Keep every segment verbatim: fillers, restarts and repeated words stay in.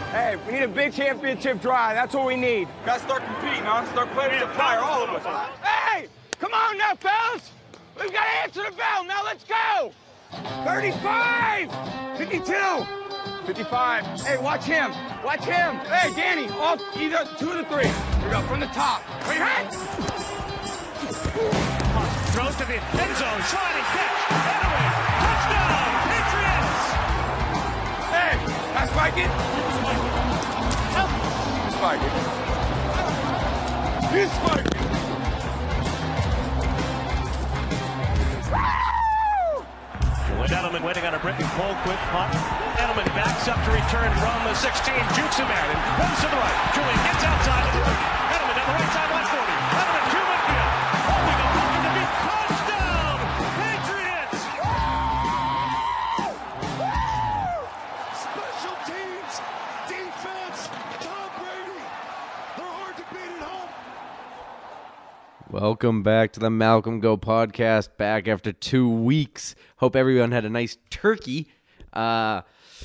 Hey, we need a big championship drive. That's what we need. Gotta start competing, huh? Start playing as a player, all of us. Hey, come on now, fellas. We've got to answer the bell. Now let's go. thirty-five. fifty-two. fifty-five. Hey, watch him. Watch him. Hey, Danny, all, either two of the three. Here we go, from the top. Wait, hey. Throws to the end zone, sliding catch. Edelman, touchdown, Patriots. Hey, that's Spike it. Spike it. He's Spike it. With Edelman waiting on a Britton Cole, quick punt. Edelman backs up to return from the sixteen, jukes him out and goes to the right. Julian gets outside of the thirty. Edelman down the right side, one forty. Edelman, two midfield. Holding a pocket to beat. Touchdown, Patriots! Special teams, defense, Tom Brady. They're hard to beat at home. Welcome back to the Malcolm Go podcast, back after two weeks. Hope everyone had a nice turkey. Uh,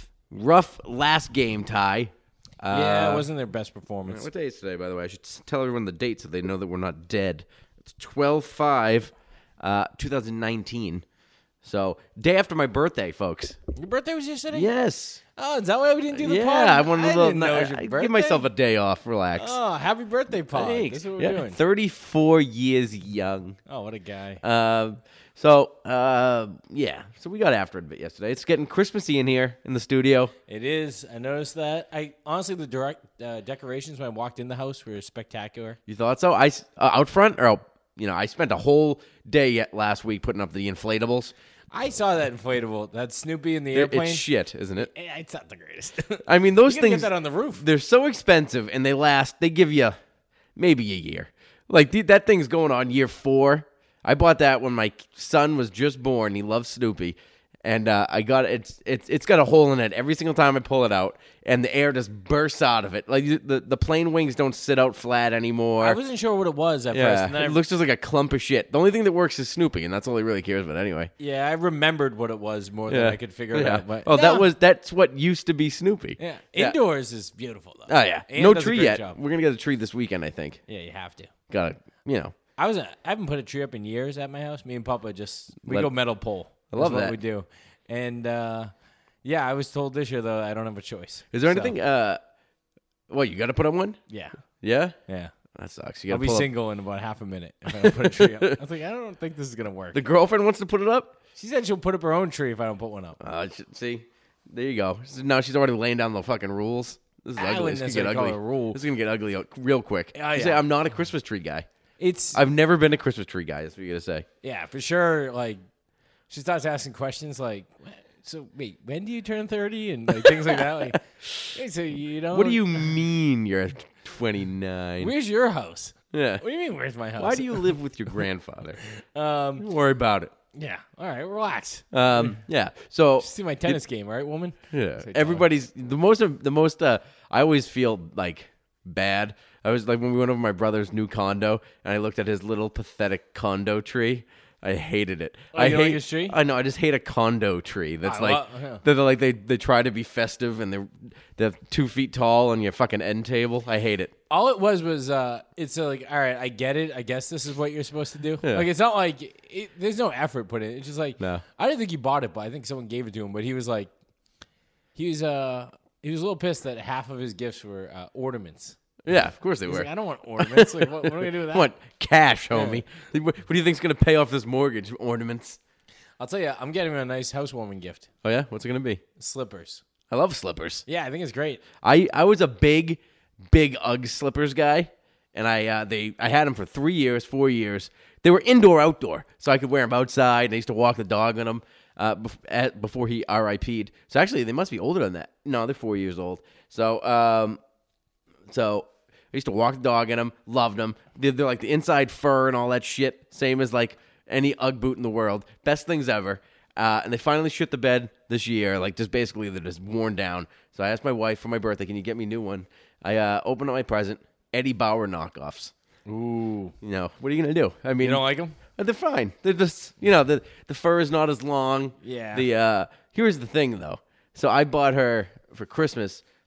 rough last game, Ty. Uh, Yeah, it wasn't their best performance. What day is today, by the way? I should tell everyone the date so they know that we're not dead. It's twelve five, uh, twenty nineteen. So, day after my birthday, folks. Your birthday was yesterday? Yes. Oh, is that why we didn't do the yeah, pod? I wanted a little. didn't know it was your I, birthday. give myself a day off. Relax. Oh, happy birthday, pod. Thanks. That's what we're yeah, doing. thirty-four years young. Oh, what a guy. Uh, so, uh, yeah. So we got after it a bit yesterday. It's getting Christmassy in here in the studio. It is. I noticed that. I honestly, the direct uh, decorations when I walked in the house were spectacular. You thought so? I s- uh, out front, or you know, I spent a whole day yet last week putting up the inflatables. I saw that inflatable, that Snoopy in the It- airplane. it's shit, isn't it? Eh, It's not the greatest. I mean, those you gotta things. get that on the roof. They're so expensive, and they last. They give you maybe a year. Like th- that thing's going on year four. I bought that when my son was just born. He loves Snoopy, and uh, I got it's it's it's got a hole in it every single time I pull it out, and the air just bursts out of it. Like the the plane wings don't sit out flat anymore. I wasn't sure what it was at first. yeah, And then it I, looks just like a clump of shit. The only thing that works is Snoopy, and that's all he really cares about anyway. yeah, I remembered what it was more than I could figure it yeah. out. But oh, that no. was that's what used to be Snoopy. Yeah. Yeah. Indoors is beautiful, though. Oh yeah, Ann no does a tree great yet. job. We're gonna get a tree this weekend, I think. Yeah, you have to. Got to, you know. I was. A, I haven't put a tree up in years at my house. Me and Papa just we Let- go metal pole. I love That's that. what we do. And uh, yeah, I was told this year though I don't have a choice. Is there So, anything? Uh, what you got to put on one? Yeah, Yeah, yeah. that sucks. You I'll got be to pull up. single in about half a minute if I don't put a tree up. I was like, I don't think this is gonna work. The girlfriend wants to put it up. She said she'll put up her own tree if I don't put one up. Uh, sh- see, there you go. Now she's already laying down the fucking rules. This is I ugly. wouldn't This could get necessarily call ugly. it a rule. This is gonna get ugly uh, real quick. Oh, You say yeah. I'm not a Christmas tree guy. It's I've never been a Christmas tree guy. That's what you're gonna say. yeah, for sure. Like she starts asking questions like, so wait, when do you turn thirty and like things like that? Like, hey, so you know, What do you mean you're twenty-nine? Where's your house? yeah. What do you mean? Where's my house? Why do you live with your grandfather? Um. Don't worry about it. Yeah. All right. Relax. Um. Yeah. So See my tennis game, all right, woman? Yeah, Say, everybody's the most of the most. Uh, I always feel like bad. I was like when we went over my brother's new condo, and I looked at his little pathetic condo tree. I hated it. Oh, I you don't hate like his tree? I know. I just hate a condo tree. That's I like love- yeah. they're like they they try to be festive and they're they're two feet tall on your fucking end table. I hate it. All it was was uh, it's uh, like, all right, I get it. I guess this is what you're supposed to do. Yeah. Like, it's not like it, there's no effort put in. It's just like No. I didn't think he bought it, but I think someone gave it to him. But he was like, he was uh, he was a little pissed that half of his gifts were uh, ornaments. Yeah, of course they He's were. like, I don't want ornaments. Like, what, what am I gonna do with that? What cash, homie? What, what do you think's gonna pay off this mortgage? Ornaments? I'll tell you, I'm getting him a nice housewarming gift: Oh yeah, what's it gonna be? slippers. I love slippers. Yeah, I think it's great. I, I was a big, big Ugg slippers guy, and I uh, they I had them for three years, four years. They were indoor, outdoor, so I could wear them outside. And I used to walk the dog in them uh, bef- at, before he R I P'd. So actually, they must be older than that. No, they're four years old. So um, so I used to walk the dog in them, loved them. They're, they're like the inside fur and all that shit, same as like any Ugg boot in the world. Best things ever. Uh, and they finally shit the bed this year. Like, just basically, they're just worn down. So I asked my wife for my birthday, can you get me a new one? I uh, opened up my present, Eddie Bauer knockoffs. Ooh, You know, what are you going to do? I mean, you don't like them? they're fine. They're just, you know, the the fur is not as long. Yeah. The uh, here's the thing, though. So I bought her for Christmas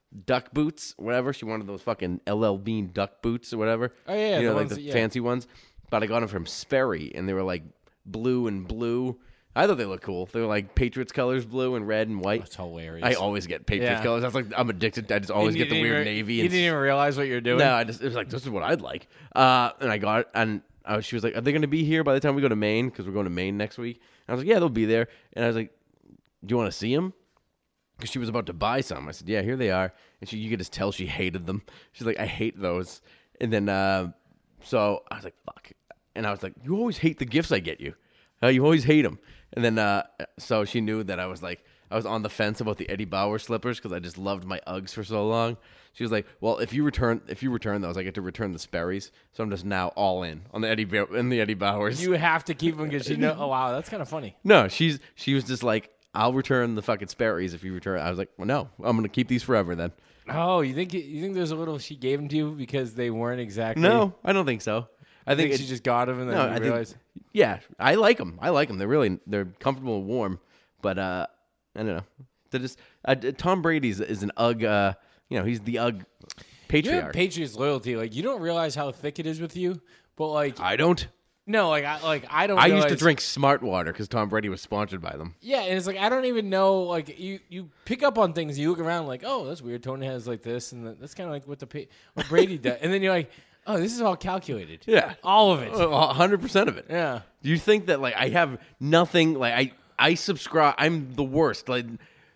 duck boots, whatever. She wanted those fucking L L Bean duck boots or whatever. Oh, yeah, you the know, like ones the that- yeah. fancy ones. But I got them from Sperry, and they were like blue and blue. I thought they looked cool. They were like Patriots colors, blue and red and white. That's hilarious. I always get Patriots Yeah. colors. I was like, I'm addicted. I just always And you get the didn't weird even- navy. You and didn't even realize what you're doing? No, I just it was like, this is what I'd like. Uh, and I got it, and I was, she was like, are they going to be here by the time we go to Maine? Because we're going to Maine next week. And I was like, yeah, they'll be there. And I was like, do you want to see them? Because she was about to buy some. I said, yeah, here they are. And she, you could just tell she hated them. She's like, I hate those. And then, uh, so I was like, fuck. And I was like, you always hate the gifts I get you. Uh, you always hate them. And then, uh, so she knew that I was like, I was on the fence about the Eddie Bauer slippers because I just loved my Uggs for so long. She was like, well, if you return, if you return those, I get to return the Sperry's. So I'm just now all in on the Eddie, Ba- in the Eddie Bauers. You have to keep them because you know. Oh wow, that's kind of funny. No, she's she was just like, I'll return the fucking Sperry's if you return. I was like, well, no, I'm gonna keep these forever then. Oh, you think you think there's a little she gave them to you because they weren't exactly? No, I don't think so. I I think, think it- she just got them and then no, you I think, realized. yeah, I like them. I like them. They're really they're comfortable and warm. But uh, I don't know. They're just uh, Tom Brady's is an Ugg. Uh, you know, he's the Ugg You have patriarch. Patriots loyalty. Like you don't realize how thick it is with you, but like I don't. no, like I like I don't. I realize, used to drink Smart Water because Tom Brady was sponsored by them. Yeah, and it's like I don't even know. Like you, you pick up on things. You look around like, oh, that's weird. Tony has like this, and that- that's kind of like what the Pa- what Brady does. And then you're like, oh, this is all calculated. Yeah. all of it. A hundred percent of it. Yeah. Do you think that like I have nothing like I I subscribe? I'm the worst. Like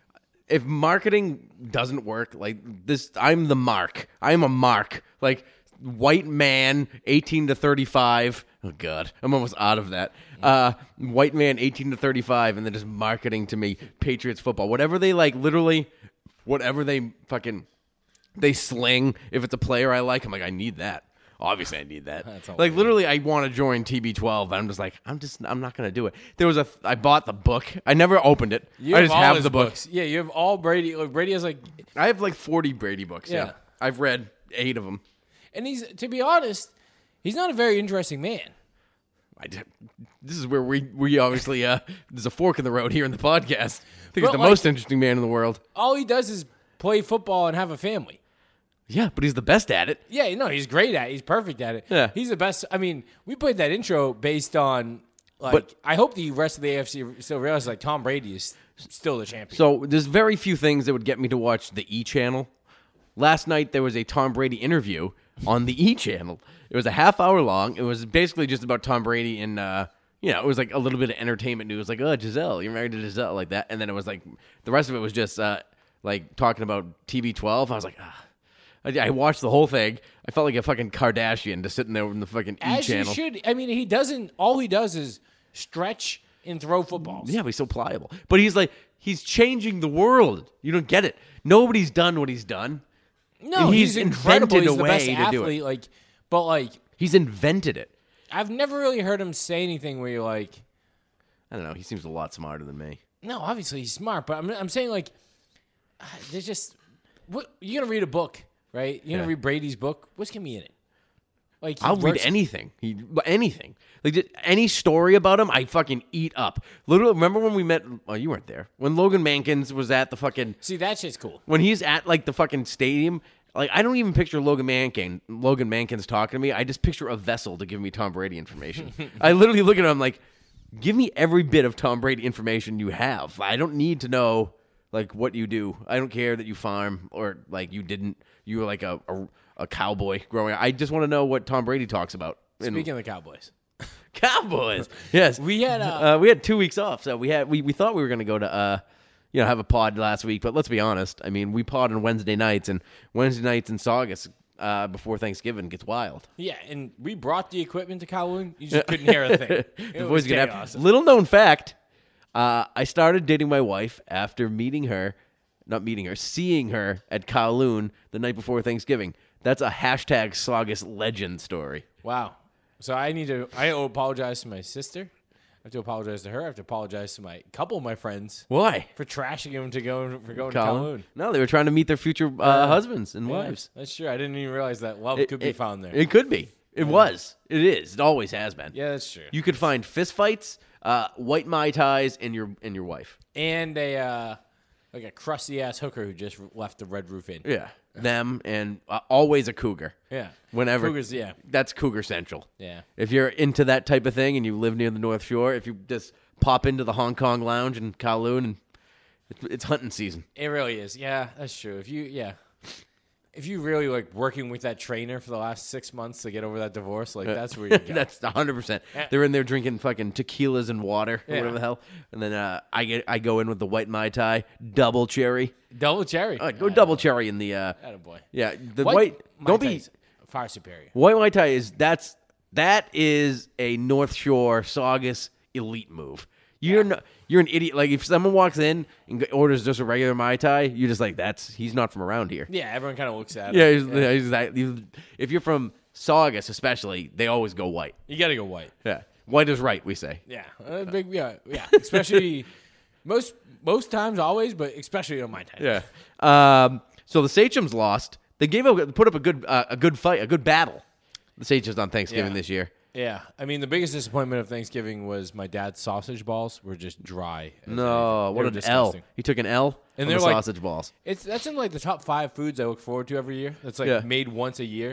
if marketing doesn't work, like this, I'm the mark. I'm a mark. Like white man, eighteen to thirty-five. Oh God, I'm almost out of that. Uh, white man, eighteen to thirty-five, and then just marketing to me Patriots football, whatever they like. Literally, whatever they fucking they sling. If it's a player I like, I'm like, I need that. Obviously, I need that. That's like hilarious. literally, I want to join T B twelve, but I'm just like, I'm just, I'm not gonna do it. There was a, I bought the book. I never opened it. You I have just all have his the book. books. Yeah, you have all Brady. Like Brady has like, I have like forty Brady books. Yeah. Yeah. I've read eight of them. and he's to be honest, he's not a very interesting man. I did, this is where we, we obviously, uh, there's a fork in the road here in the podcast. I think he's But, the like- most interesting man in the world. All he does is play football and have a family. Yeah, but he's the best at it. Yeah, no, he's great at it. He's perfect at it. Yeah. He's the best. I mean, we played that intro based on, like, But- I hope the rest of the A F C still realizes, like, Tom Brady is still the champion. So there's very few things that would get me to watch the E channel. Last night there was a Tom Brady interview on the E channel. It was a half hour long. It was basically just about Tom Brady and uh, you know, it was like a little bit of entertainment news, like, oh, Giselle, you're married to Giselle, like that. And then it was like the rest of it was just uh, like talking about T B twelve. I was like, ah. I, I watched the whole thing. I felt like a fucking Kardashian just sitting there in the fucking E As you channel. should. I mean, he doesn't, all he does is stretch and throw footballs. Yeah, but he's so pliable. But he's like, he's changing the world. You don't get it. Nobody's done what he's done. No, And he's, he's incredible. invented He's a the way best to do it. athlete. Like, but, like, He's invented it. I've never really heard him say anything where you're like, I don't know. He seems a lot smarter than me. no, obviously he's smart, but I'm, I'm saying, like, uh, there's just, what, you're going to read a book, right? You're going Yeah. to read Brady's book. What's going to be in it? Like, he I'll read works- anything. He anything. Like just any story about him, I fucking eat up. Literally, remember when we met? Oh, you weren't there. When Logan Mankins was at the fucking. See, that shit's cool. When he's at like the fucking stadium. Like I don't even picture Logan Mankin, Logan Mankins talking to me. I just picture a vessel to give me Tom Brady information. I literally look at him like, give me every bit of Tom Brady information you have. I don't need to know like what you do. I don't care that you farm or like you didn't. You were like a a, a cowboy growing up. I just want to know what Tom Brady talks about. And- Speaking of the Cowboys. Cowboys. Yes, We had, uh, uh, we had two weeks off, so we had we, we thought we were going to go to uh, you know, have a pod last week, but let's be honest. I mean, we pod on Wednesday nights, and Wednesday nights in Saugus uh, before Thanksgiving gets wild. Yeah, and we brought the equipment to Kowloon. You just couldn't hear a thing. It The was boys get after- chaos. Little known fact: uh, I started dating my wife after meeting her, not meeting her, seeing her at Kowloon the night before Thanksgiving. That's a hashtag Saugus legend story. Wow. So I need to. I owe apologize to my sister. I have to apologize to her. I have to apologize to my couple of my friends Why? for trashing him to go for going to Colin? Kowloon. No, they were trying to meet their future uh, husbands and Yeah, wives. that's true. I didn't even realize that love It- could be it- found there. It could be. It was. It is. It always has been. yeah, that's true. You could find fist fights, uh, white mai tais, and your and your wife. and a uh, like a crusty ass hooker who just left the Red Roof Inn. Yeah, them and uh, always a cougar. Yeah. Whenever Cougars, yeah. that's Cougar Central. Yeah. If you're into that type of thing and you live near the North Shore, if you just pop into the Hong Kong Lounge in Kowloon, and it's, it's hunting season. It really is. Yeah, that's true. If you, yeah. If you really like working with that trainer for the last six months to get over that divorce, like that's where you go. That's one hundred percent. They're in there drinking fucking tequilas and water or Yeah. whatever the hell. And then uh, I get I go in with the white Mai Tai, double cherry. Double cherry. Uh, go double cherry in the uh, Attaboy. yeah, the White, white, Mai don't Tais, be far superior. white Mai Tai is that's that is a North Shore Saugus elite move. You're no, you're an idiot. Like if someone walks in and orders just a regular Mai Tai, you're just like, that's he's not from around here. Yeah, everyone kind of looks at Yeah, it. he's, yeah. he's that, he's, if you're from Saugus, especially, they always go white. You got to go white. Yeah, white is right. We say. Yeah, uh, big. Yeah, yeah. Especially most most times, always, but especially on my time. Yeah. Um, so the Sachems lost. They gave up, put up a good uh, a good fight, a good battle. The Sachems on Thanksgiving Yeah. this year. Yeah, I mean the biggest disappointment of Thanksgiving was my dad's sausage balls were just dry. as No, anything. what They an were L. disgusting. He took an L And on they're the like- sausage balls. It's that's in like the top five foods I look forward to every year. That's like Yeah. made once a year.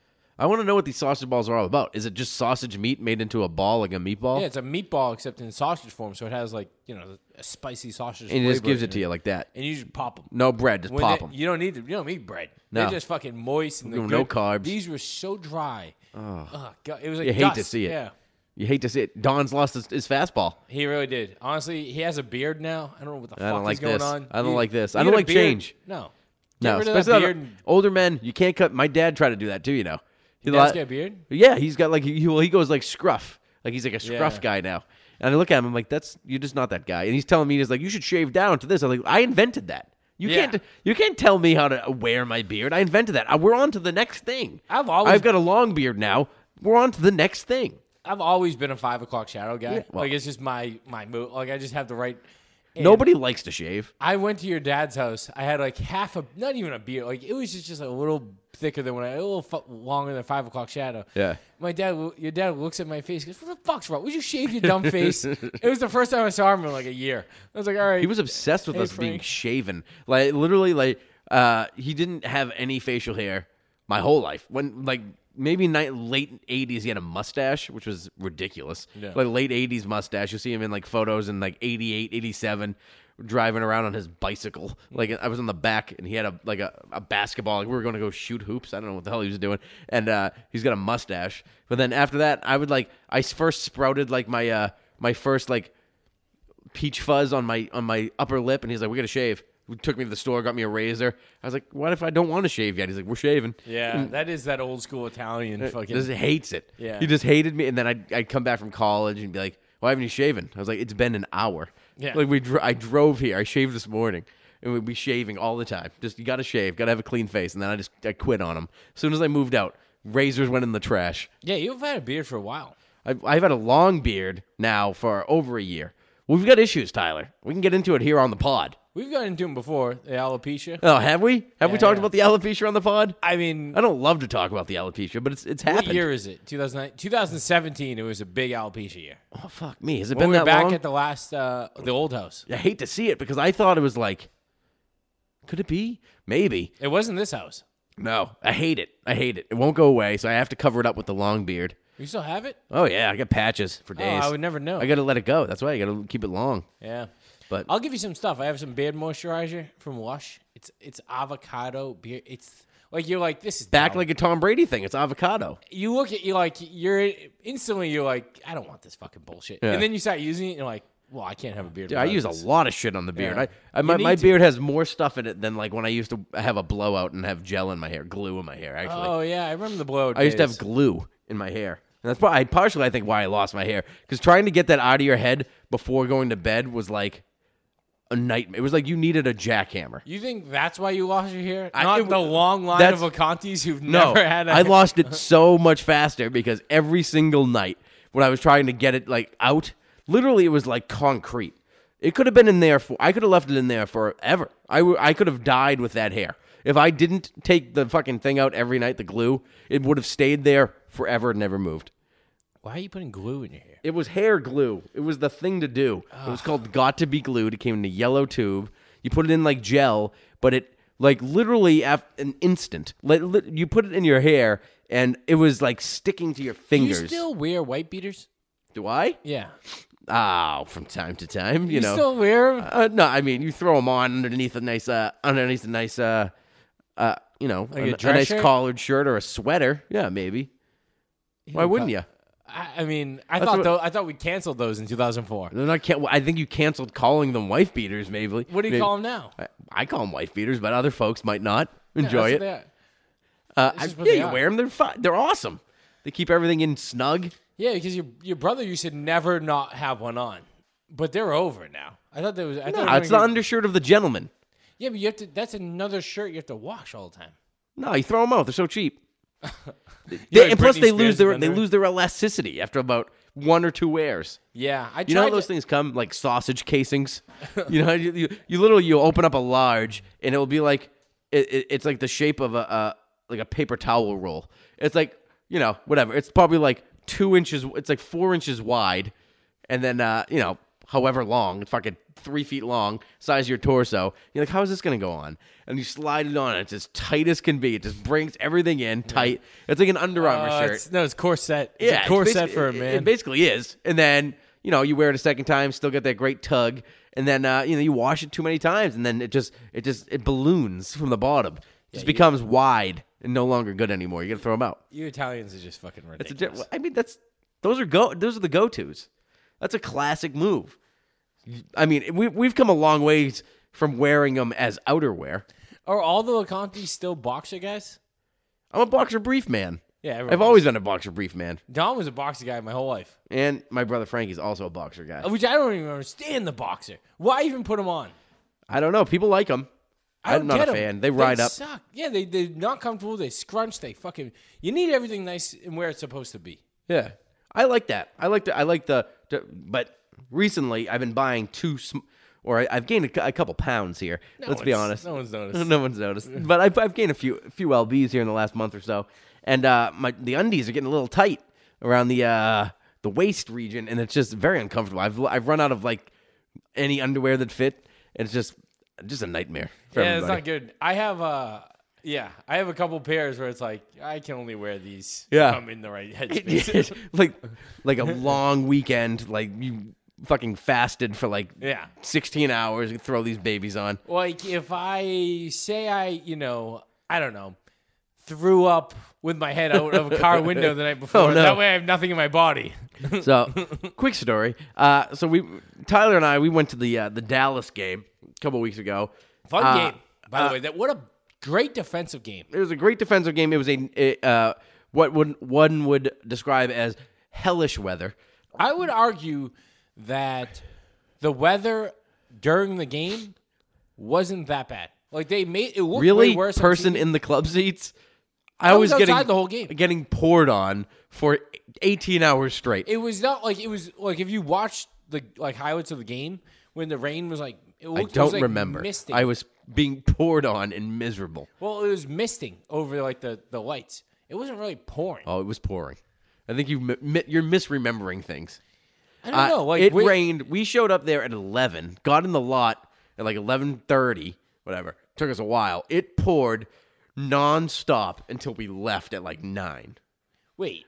I want to know what these sausage balls are all about. Is it just sausage meat made into a ball like a meatball? Yeah, it's a meatball except in sausage form, so it has like you know a spicy sausage. and he just flavor gives in it to you like that. and you just pop them. No bread, just pop them. You don't need them. You don't need bread. No. They're just fucking moist and No- they're no good. carbs. These were so dry. Oh, God. It was like You hate to dust. see it. Yeah. You hate to see it. Don's lost his, his fastball. He really did. Honestly, he has a beard now. I don't know what the I fuck don't like is going this. on. I don't You- like this. you I don't get a like beard- change. No. Get No, rid of that especially beard. on and- older men. You can't cut. My dad tried to do that too. You know, he Your dad's li- got a beard? Yeah, he's got like he well, he goes like scruff. Like he's like a scruff Yeah. guy now. And I look at him, I'm like, that's you're just not that guy. And he's telling me he's like, you should shave down to this. I'm like, I invented that. You Yeah. can't you can't tell me how to wear my beard. I invented that. Uh, We're on to the next thing. I've always- I've got a long beard now. We're on to the next thing. I've always been a five o'clock shadow guy. Yeah, well- like it's just my my move. Like I just have the right. and Nobody likes to shave. I went to your dad's house. I had like half a, not even a beard. Like it was just, just a little thicker than when I, a little fu- longer than five o'clock shadow. Yeah. My dad, your dad looks at my face. He goes, "What the fuck's wrong? Would you shave your dumb face?" It was the first time I saw him in like a year. I was like, "All right." He was obsessed with Hey, us being Frank. shaven. Like literally, like uh, he didn't have any facial hair my whole life. When like maybe ni- late eighties, he had a mustache, which was ridiculous. Yeah. Like late eighties mustache. You'll see him in like photos in like eighty-eight, eighty-seven, driving around on his bicycle. Like I was on the back, and he had a like a, a basketball. Like we were going to go shoot hoops. I don't know what the hell he was doing. And uh, he's got a mustache. But then after that, I would like I first sprouted like my uh, my first like peach fuzz on my on my upper lip, and he's like, "We got to shave." He took me to the store, got me a razor. I was like, "What if I don't want to shave yet?" He's like, "We're shaving." Yeah, that is that old school Italian fucking. Just hates it. Yeah. He just hated me, and then I'd, I'd come back from college and be like, "Why haven't you shaven?" I was like, "It's been an hour." Yeah. Like we, dro- I drove here. I shaved this morning, and we'd be shaving all the time. Just you got to shave, got to have a clean face, and then I just I quit on him. As soon as I moved out, razors went in the trash. Yeah, you've had a beard for a while. I've, I've had a long beard now for over a year. We've got issues, Tyler. We can get into it here on the pod. We've gotten into them before. The alopecia. Oh, have we? Have we Yeah, talked yeah. about the alopecia on the pod? I mean, I don't love to talk about the alopecia, but it's it's what happened. year is it? two thousand nine, twenty seventeen. It was a big alopecia year. Oh fuck me! Has it When been we that were back long? at the last, uh, the old house. I hate to see it because I thought it was like, could it be? Maybe. It wasn't this house. No, I hate it. I hate it. It won't go away, so I have to cover it up with the long beard. You still have it? Oh yeah, I got patches for days. Oh, I would never know. I got to let it go. That's why I got to keep it long. Yeah. But I'll give you some stuff. I have some beard moisturizer from Lush. It's it's avocado beard. It's like you're like this is back dumb. like a Tom Brady thing. It's avocado. you look at you like you're instantly you're like I don't want this fucking bullshit. Yeah. And then you start using it and you're like, well, I can't have a beard. Dude, I without use this. a lot of shit on the beard. Yeah. I, I You my, need my to. beard has more stuff in it than like when I used to have a blowout and have gel in my hair, glue in my hair. Actually, Oh yeah, I remember the blowout. I used to days. have glue in my hair. And that's probably partially, I think, why I lost my hair. Because trying to get that out of your head before going to bed was like a nightmare. It was like you needed a jackhammer. You think that's why you lost your hair? I- Not it the w- long line that's- of Acantis who've No, never had a I lost it so much faster because every single night when I was trying to get it like out, literally it was like concrete. It could have been in there for, I could have left it in there forever. I, w- I could have died with that hair. If I didn't take the fucking thing out every night, the glue, it would have stayed there forever and never moved. Why are you putting glue in your hair? It was hair glue. It was the thing to do. It was called Got to Be Glued. It came in a yellow tube. You put it in like gel, but it like literally af- an instant. Like li- you put it in your hair, and it was like sticking to your Do fingers. you still wear white beaters? Do I? Yeah. Oh, from time to time, you, You know. still wear 'em? Uh, no, I mean you throw them on underneath a nice, uh, underneath a nice, uh, uh, you know, Like a, a a dress nice shirt? collared shirt or a sweater. Yeah, maybe. Why wouldn't you? I, I mean, I That's thought what- tho- I thought we canceled those in two thousand four. They're not. Can- I think you canceled calling them wife beaters. Maybe. What do you Maybe. call them now? I, I call them wife beaters, but other folks might not enjoy Yeah, it. that's what they are. Uh, It's I, just what yeah, they you are. wear them. They're fun. They're awesome. They keep everything in snug. Yeah, because your your brother used to never not have one on, but they're over now. I thought there was. I thought No, they were it's the gonna- undershirt of the gentleman. Yeah, but you have to. That's another shirt you have to wash all the time. No, you throw them out. They're so cheap. They- like and plus, Britney they Spears lose their with they underwear? lose their elasticity after about one or two wears. Yeah, I. You know how tried those to- things come like sausage casings. You know, you, you, you literally you open up a large and it'll be like it, it, it's like the shape of a uh, like a paper towel roll. It's like you know whatever. It's probably like two inches. It's like four inches wide, and then uh, you know however long. It's fucking three feet long, size of your torso. You're like, how is this gonna go on? And you slide it on. It's as tight as can be. It just brings everything in tight. It's like an Under Armour Uh, shirt. it's- no, it's corset. It's Yeah, a it's corset basic- for a it- man. It basically is. And then, you know, you wear it a second time, still get that great tug, and then uh, you know, you wash it too many times and then it just it just it balloons from the bottom. It just becomes wide and no longer good anymore. You got to throw them out. you Italians are just fucking It's a, ridiculous. di- I mean, that's those are go those are the go-tos. That's a classic move. I mean, we we've come a long ways from wearing them as outerwear. Are all the Lecontes still boxer guys? I'm a boxer brief man. Yeah, everyone I've was. always been a boxer brief man. Don was a boxer guy my whole life, And my brother Frankie's also a boxer guy. which I don't even understand the boxer. Why even put him on? I don't know. People like them. I I'm don't not get a 'em. fan. They ride up. Suck. Yeah, they they're not comfortable. They scrunch. They fucking. You need everything nice and where it's supposed to be. Yeah, I like that. I like the. I like the. the but recently, I've been buying two, sm- or I, I've gained a, cou- a couple pounds here. No Let's be one's- honest. no one's noticed. no one's noticed. But I've, I've gained a few, a few lbs here in the last month or so, and uh, my the undies are getting a little tight around the uh, the waist region, and it's just very uncomfortable. I've I've run out of like any underwear that fit, and it's just just a nightmare. For Yeah, it's everybody. not good. I have uh yeah, I have a couple pairs where it's like I can only wear these. Yeah. if I'm in the right headspace. like like a long weekend, like you fucking fasted for like Yeah. sixteen hours. You throw these babies on. Like if I say I, you know, I don't know, threw up with my head out of a car window the night before. Oh, no. That way I have nothing in my body. So, quick story. Uh, so we, Tyler and I, we went to the uh, the Dallas game a couple weeks ago. Fun Uh, game, by the way. That what a great defensive game. It was a great defensive game. It was a, a uh, what would one would describe as hellish weather. I would argue that the weather during the game wasn't that bad. Like they made it look Really, way worse. on person T V. in the club seats. I, I was, was getting outside the whole game. getting poured on for eighteen hours straight. It was not like it was like if you watched the like highlights of the game when the rain was like it I looked, it was, don't like, remember. misting. I was being poured on and miserable. well, it was misting over like the, the lights. It wasn't really pouring. Oh, it was pouring. I think you mi- you're misremembering things. I don't Uh, know. Like it we- rained. We showed up there at eleven. Got in the lot at like eleven thirty. Whatever. Took us a while. It poured nonstop until we left at like nine. Wait,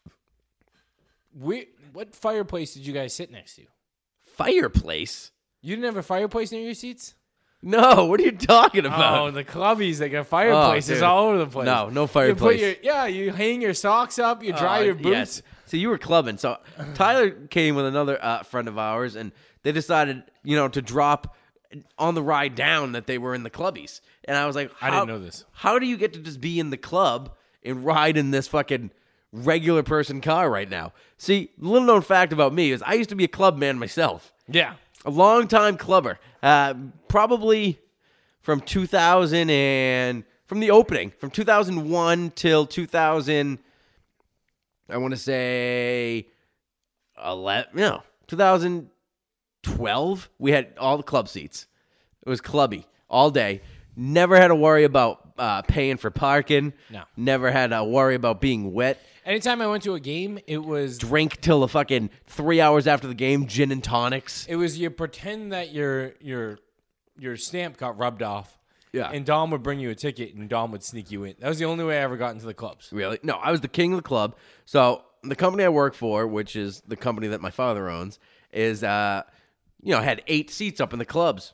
we what fireplace did you guys sit next to? Fireplace? You didn't have a fireplace near your seats? No. What are you talking Oh, about? the clubbies they got fireplaces dude. all over the place. No, no You fireplace. put your, yeah, you hang your socks up, you dry Uh, your boots. yes. So you were clubbing. So Tyler came with another uh, friend of ours, and they decided, you know, to drop on the ride down that they were in the clubbies. And I was like, I didn't how- know this. How do you get to just be in the club and ride in this fucking regular person car right now? See, little known fact about me is I used to be a club man myself. Yeah. A long time clubber. Uh, probably from two thousand and from the opening, from two thousand one till two thousand, I want to say eleven, no, two thousand twelve, we had all the club seats. It was clubby all day. Never had to worry about uh, paying for parking. No. Never had to worry about being wet. Anytime I went to a game, it was Drink till the fucking three hours after the game, gin and tonics. it was you pretend that you're you're your stamp got rubbed off. Yeah. And Dom would bring you a ticket, and Dom would sneak you in. That was the only way I ever got into the clubs. Really? No, I was the king of the club. So the company I work for, which is the company that my father owns, is uh, you know, had eight seats up in the clubs,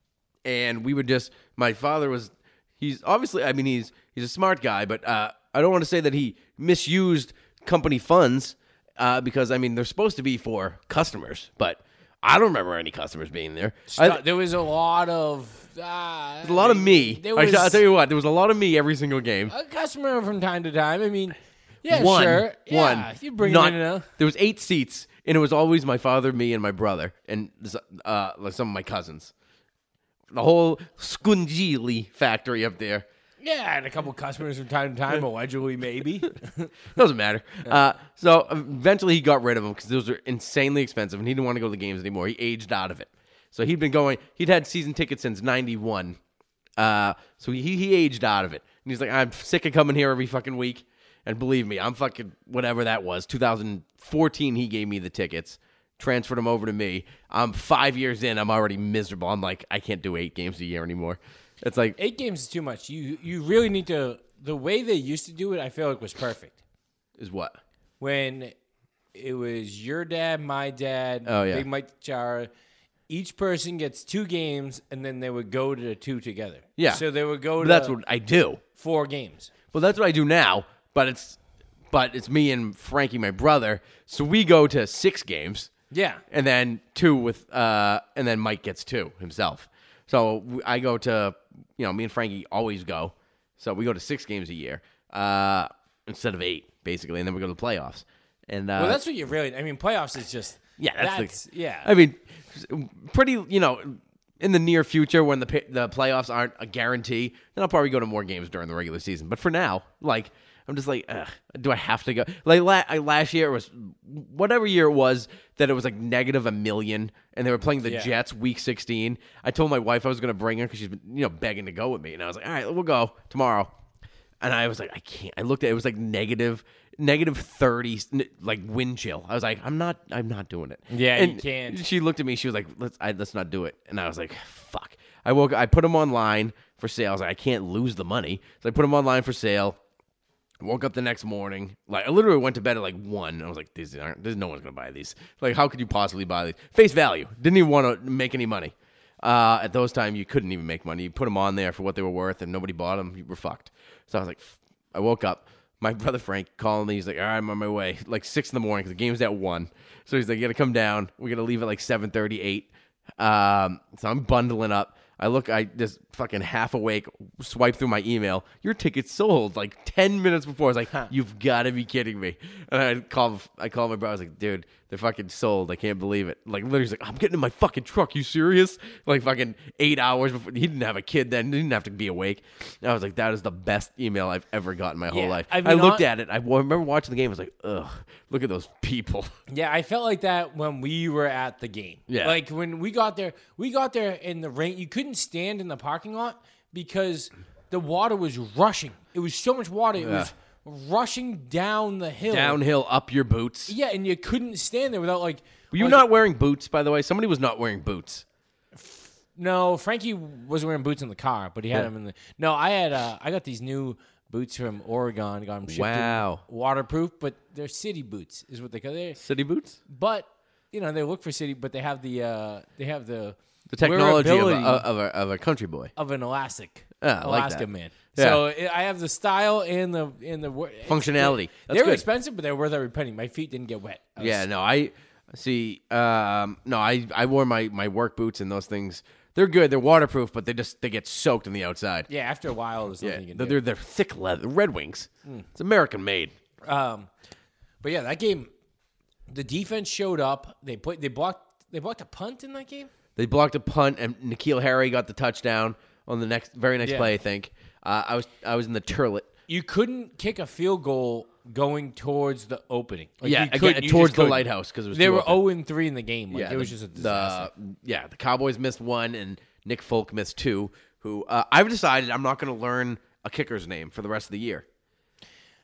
and we would just. My father was. He's obviously. I mean, he's he's a smart guy, but uh, I don't want to say that he misused company funds uh, because I mean they're supposed to be for customers, but I don't remember any customers being there. I, there was a lot of uh, There's a lot of me. There I, was I'll tell you what. There was a lot of me every single game. a customer from time to time. I mean, yeah, one, sure, one. yeah, you bring Not, in a. There was eight seats, and it was always my father, me, and my brother, and uh, like some of my cousins. The whole Scungili factory up there. Yeah, and a couple customers from time to time, allegedly, maybe. Doesn't matter. Uh, so eventually he got rid of them because those are insanely expensive, and he didn't want to go to the games anymore. He aged out of it. So he'd been going. He'd had season tickets since ninety-one. Uh, so he he aged out of it, and he's like, I'm sick of coming here every fucking week. And believe me, I'm fucking whatever that was. two thousand fourteen, he gave me the tickets, transferred them over to me. I'm five years in. I'm already miserable. I'm like, I can't do eight games a year anymore. It's like Eight games is too much. You you really need to. The way they used to do it, I feel like was perfect. is what? When it was your dad, my dad, Oh, yeah. Big Mike Chara. Each person gets two games, and then they would go to the two together. Yeah. So they would go But to that's what I do. four games. Well, that's what I do now. But it's but it's me and Frankie, my brother. So we go to six games. Yeah. And then two with, uh, and then Mike gets two himself. So I go to, you know, me and Frankie always go. So we go to six games a year uh, instead of eight, basically, and then we go to the playoffs. And uh, Well, that's what you really. I mean, playoffs is just. yeah, that's, That's, the, yeah. I mean, pretty, you know, in the near future when the pa- the playoffs aren't a guarantee, then I'll probably go to more games during the regular season. But for now, like. I'm just like, ugh, do I have to go? Like la- I, last year, it was whatever year it was that it was like negative a million, and they were playing the Yeah. Jets week sixteen. I told my wife I was going to bring her because she's been, you know, begging to go with me, and I was like, all right, we'll go tomorrow. And I was like, I can't. I looked at it, it was like negative, negative thirty, like wind chill. I was like, I'm not, I'm not doing it. Yeah, and you can't. She looked at me. She was like, let's, I, let's not do it. And I was like, fuck. I woke. I put them online for sale. I was like, I can't lose the money, so I put them online for sale. Woke up the next morning, like I literally went to bed at like one. And I was like, "These aren't. There's no one's gonna buy these. Like, how could you possibly buy these? Face value. Didn't even want to make any money. Uh, at those times, you couldn't even make money. You put them on there for what they were worth, and nobody bought them. You were fucked. So I was like, I woke up. My brother Frank called me. He's like, "All right, I'm on my way." Like six in the morning because the game's at one. So he's like, "You gotta come down. We gotta leave at like seven thirty, eight." Um, so I'm bundling up. I look, I just fucking half awake, swipe through my email. Your ticket's sold like ten minutes before. I was like, you've got to be kidding me. And I called, I called my brother. I was like, dude, they're fucking sold. I can't believe it. Like, literally, he's like, I'm getting in my fucking truck. You serious? Like, fucking eight hours before. He didn't have a kid then. He didn't have to be awake. And I was like, that is the best email I've ever gotten in my whole Yeah, life. I I, mean, looked on- at it. I remember watching the game. I was like, ugh, look at those people. Yeah, I felt like that when we were at the game. Yeah. Like when we got there, we got there in the rain. You couldn't stand in the parking lot because the water was rushing. It was so much water. It was rushing down the hill. Downhill, up your boots. Yeah, and you couldn't stand there without like. Were you like- not wearing boots, by the way? Somebody was not wearing boots. No, Frankie was wearing boots in the car, but he had Yeah. them in the. No, I had. Uh, I got these new boots from Oregon. Got them shipped in, Wow. waterproof, but they're city boots, is what they call it. City boots? But you know they look for city, but they have the. Uh, they have the. The technology of a, wearability of, a, of a country boy. of an elastic, Yeah, I like Alaska that. man. Yeah. So it, I have the style and the and the wor- Functionality. They, That's were good. expensive, but they were worth every penny. My feet didn't get wet. I was- Yeah, no, I see. Um, no, I, I wore my, my work boots and those things. They're good. They're waterproof, but they just they get soaked on the outside. yeah. After a while, there's Yeah, nothing you can they're, do. they're they're thick leather. Red Wings. It's American made. Um, but yeah, that game, the defense showed up. They put they blocked they blocked a punt in that game. They blocked a punt, and N'Keal Harry got the touchdown on the next very next Yeah. play. I think uh, I was I was in the turlet. You couldn't kick a field goal going towards the opening. Like, yeah, you again, couldn't- you towards just the couldn't. lighthouse because it was They too were open. zero and three in the game. Like, Yeah, it was the- just a disaster. The, yeah, the Cowboys missed one, and Nick Folk missed two. Who uh, I've decided I'm not going to learn a kicker's name for the rest of the year.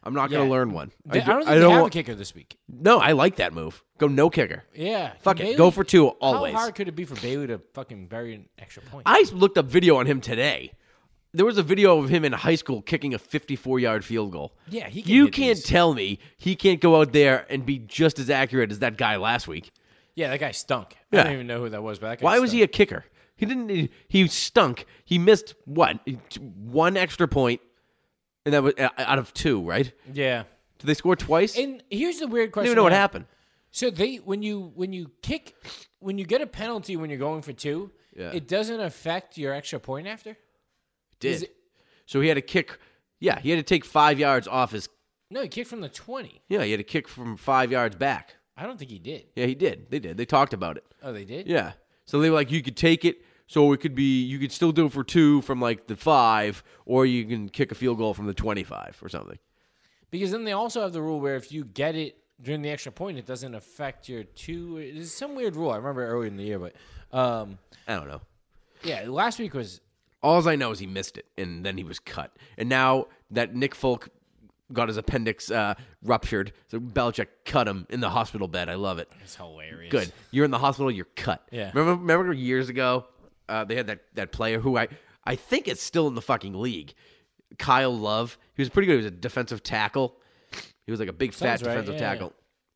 I'm not going to Yeah. learn one. They- I, do- don't think I they don't have want- a kicker this week. No, I like that move. Go no kicker. Yeah. Fuck Bailey- it. Go for two always. How hard could it be for Bailey to fucking bury an extra point? I looked up video on him today. There was a video of him in high school kicking a fifty-four-yard field goal. Yeah, he can You hit can't these. tell me he can't go out there and be just as accurate as that guy last week. Yeah, that guy stunk. Yeah. I don't even know who that was, but that guy Why was stunk. he a kicker? He didn't. He stunk. He missed what? One extra point, and that was out of two, right? Yeah. Did they score twice? I And here's the weird don't question. even know what I have. happened. So they when you when you kick when you get a penalty when you're going for two, Yeah. it doesn't affect your extra point after? Did Is it- so he had to kick. Yeah, he had to take five yards off his. No, he kicked from the twenty. Yeah, he had to kick from five yards back. I don't think he did. Yeah, he did. They did. They talked about it. Oh, they did? Yeah. So they were like, you could take it. So it could be, you could still do it for two from like the five, or you can kick a field goal from the twenty-five or something. Because then they also have the rule where if you get it during the extra point, it doesn't affect your two. There's some weird rule. I remember earlier in the year, but um, I don't know. yeah, last week was All I know is he missed it, and then he was cut. And now that Nick Folk got his appendix uh, ruptured, so Belichick cut him in the hospital bed. I love it. it's hilarious. Good. You're in the hospital, you're cut. Yeah. Remember, remember years ago, uh, they had that, that player who I, I think is still in the fucking league, Kyle Love. He was pretty good. He was a defensive tackle. He was like a big, fat Sounds right, defensive yeah, tackle.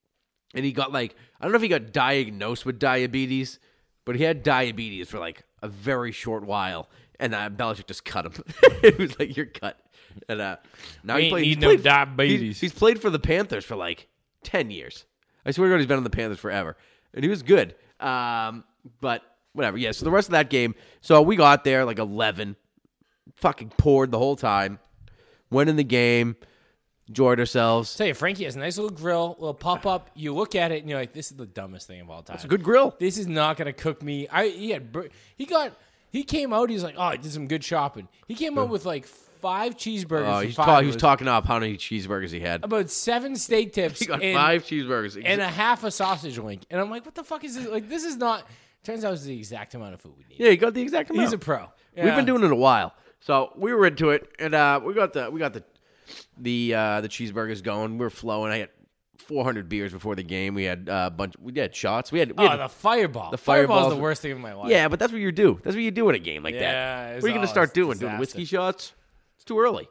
And he got like, I don't know if he got diagnosed with diabetes, but he had diabetes for like a very short while. And uh, Belichick just cut him. It was like, you're cut. And uh, now We he ain't plays. need no diabetes. He's, he's played for the Panthers for like ten years. I swear to God, he's been on the Panthers forever, and he was good. Um, but whatever. Yeah. So the rest of that game. So we got there like eleven. Fucking poured the whole time. Went in the game. Enjoyed ourselves. Tell you, Frankie has a nice little grill, little pop up. You look at it and you're like, "This is the dumbest thing of all time." It's a good grill. This is not gonna cook me. I he had bur- he got he came out. He's like, "Oh, I did some good shopping." He came out with like five cheeseburgers. Oh, for he's five ta- he was dollars, talking up how many cheeseburgers he had. about seven steak tips. He got and, five cheeseburgers. and a half a sausage link. And I'm like, "What the fuck is this? Like, this is not." Turns out it's the exact amount of food we need. Yeah, he got the exact amount. He's a pro. We've Yeah. been doing it a while, so we were into it, and uh, we got the we got the the uh, the cheeseburgers going. We were flowing. I had four hundred beers before the game. We had uh, a bunch. We had shots. We had. We Oh, had the fireball. the Fireball's fireballs- the worst thing in my life. yeah, but that's what you do. That's what you do at a game like Yeah, that. it's What are you going all- to start it's doing? Doing disaster. whiskey shots? It's too early.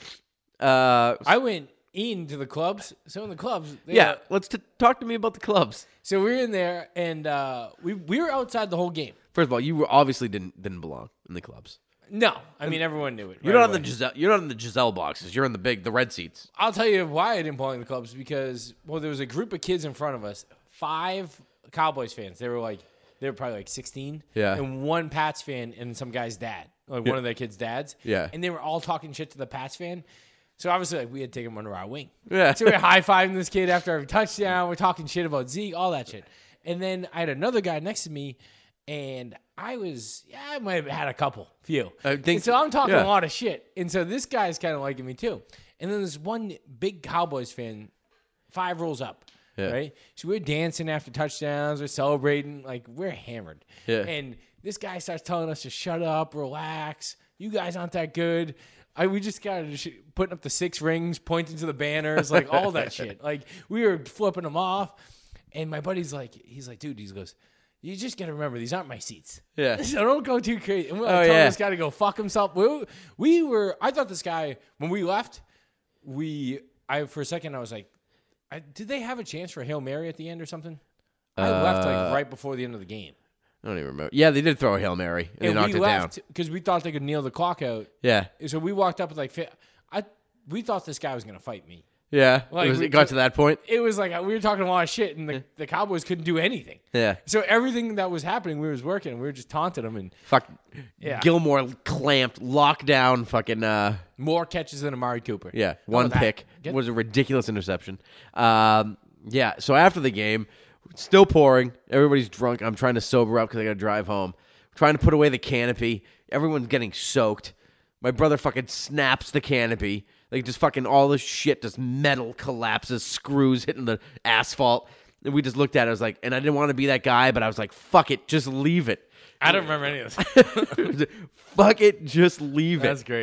Uh, I went in to the clubs. So in the clubs, they, yeah, uh, let's t- talk to me about the clubs. so we were in there, and uh, we we were outside the whole game. First of all, you were obviously didn't didn't belong in the clubs. No, I mean everyone knew it. You're right not in the away. Giselle. You're not in the Giselle boxes. You're in the big, the red seats. I'll tell you why I didn't belong in the clubs because well, there was a group of kids in front of us, five Cowboys fans. They were like they were probably like sixteen. Yeah. And one Pats fan and some guy's dad, like one of their kids' dads. Yeah. And they were all talking shit to the Pats fan. So obviously, like we had to take him under our wing. Yeah. So we were high fiving this kid after every touchdown. We're talking shit about Zeke, all that shit. And then I had another guy next to me, and I was, yeah, I might have had a couple, few. I think- And so I'm talking yeah. a lot of shit. And so this guy's kind of liking me too. And then there's one big Cowboys fan, five rolls up, Yeah. right? So we're dancing after touchdowns, we're celebrating, like we're hammered. Yeah. And this guy starts telling us to shut up, relax. You guys aren't that good. I, we just got sh- putting up the six rings, pointing to the banners, like all that shit. Like we were flipping them off. And my buddy's like, he's like, dude, he goes, you just got to remember, these aren't my seats. Yeah. So don't go too crazy. And we're like Oh, telling yeah. this guy to go fuck himself. We, we were, I thought this guy, when we left, we, I, for a second, I was like, I, did they have a chance for a Hail Mary at the end or something? I left Uh, like right before the end of the game. I don't even remember. Yeah, they did throw a Hail Mary, and, they And knocked we it left down. because we thought they could kneel the clock out. Yeah. So we walked up with like, fi- I, we thought this guy was going to fight me. Yeah. Like, it, was, we it got took- to that point. It was like we were talking a lot of shit, and the, the Cowboys couldn't do anything. Yeah. So everything that was happening, we was working. We were just taunting them, and Fuck. Yeah. Gilmore clamped, locked down fucking, uh, more catches than Amari Cooper. yeah, How one about that? pick. Get- Was a ridiculous interception. Um, yeah, so after the game, still pouring. Everybody's drunk. I'm trying to sober up because I got to drive home. Trying to put away the canopy. Everyone's getting soaked. My brother fucking snaps the canopy. Like, just fucking all this shit, just metal collapses, screws hitting the asphalt. And we just looked at it. I was like, and I didn't want to be that guy, but I was like, fuck it, just leave it. I don't remember any of this. Fuck it, just leave That's it. great.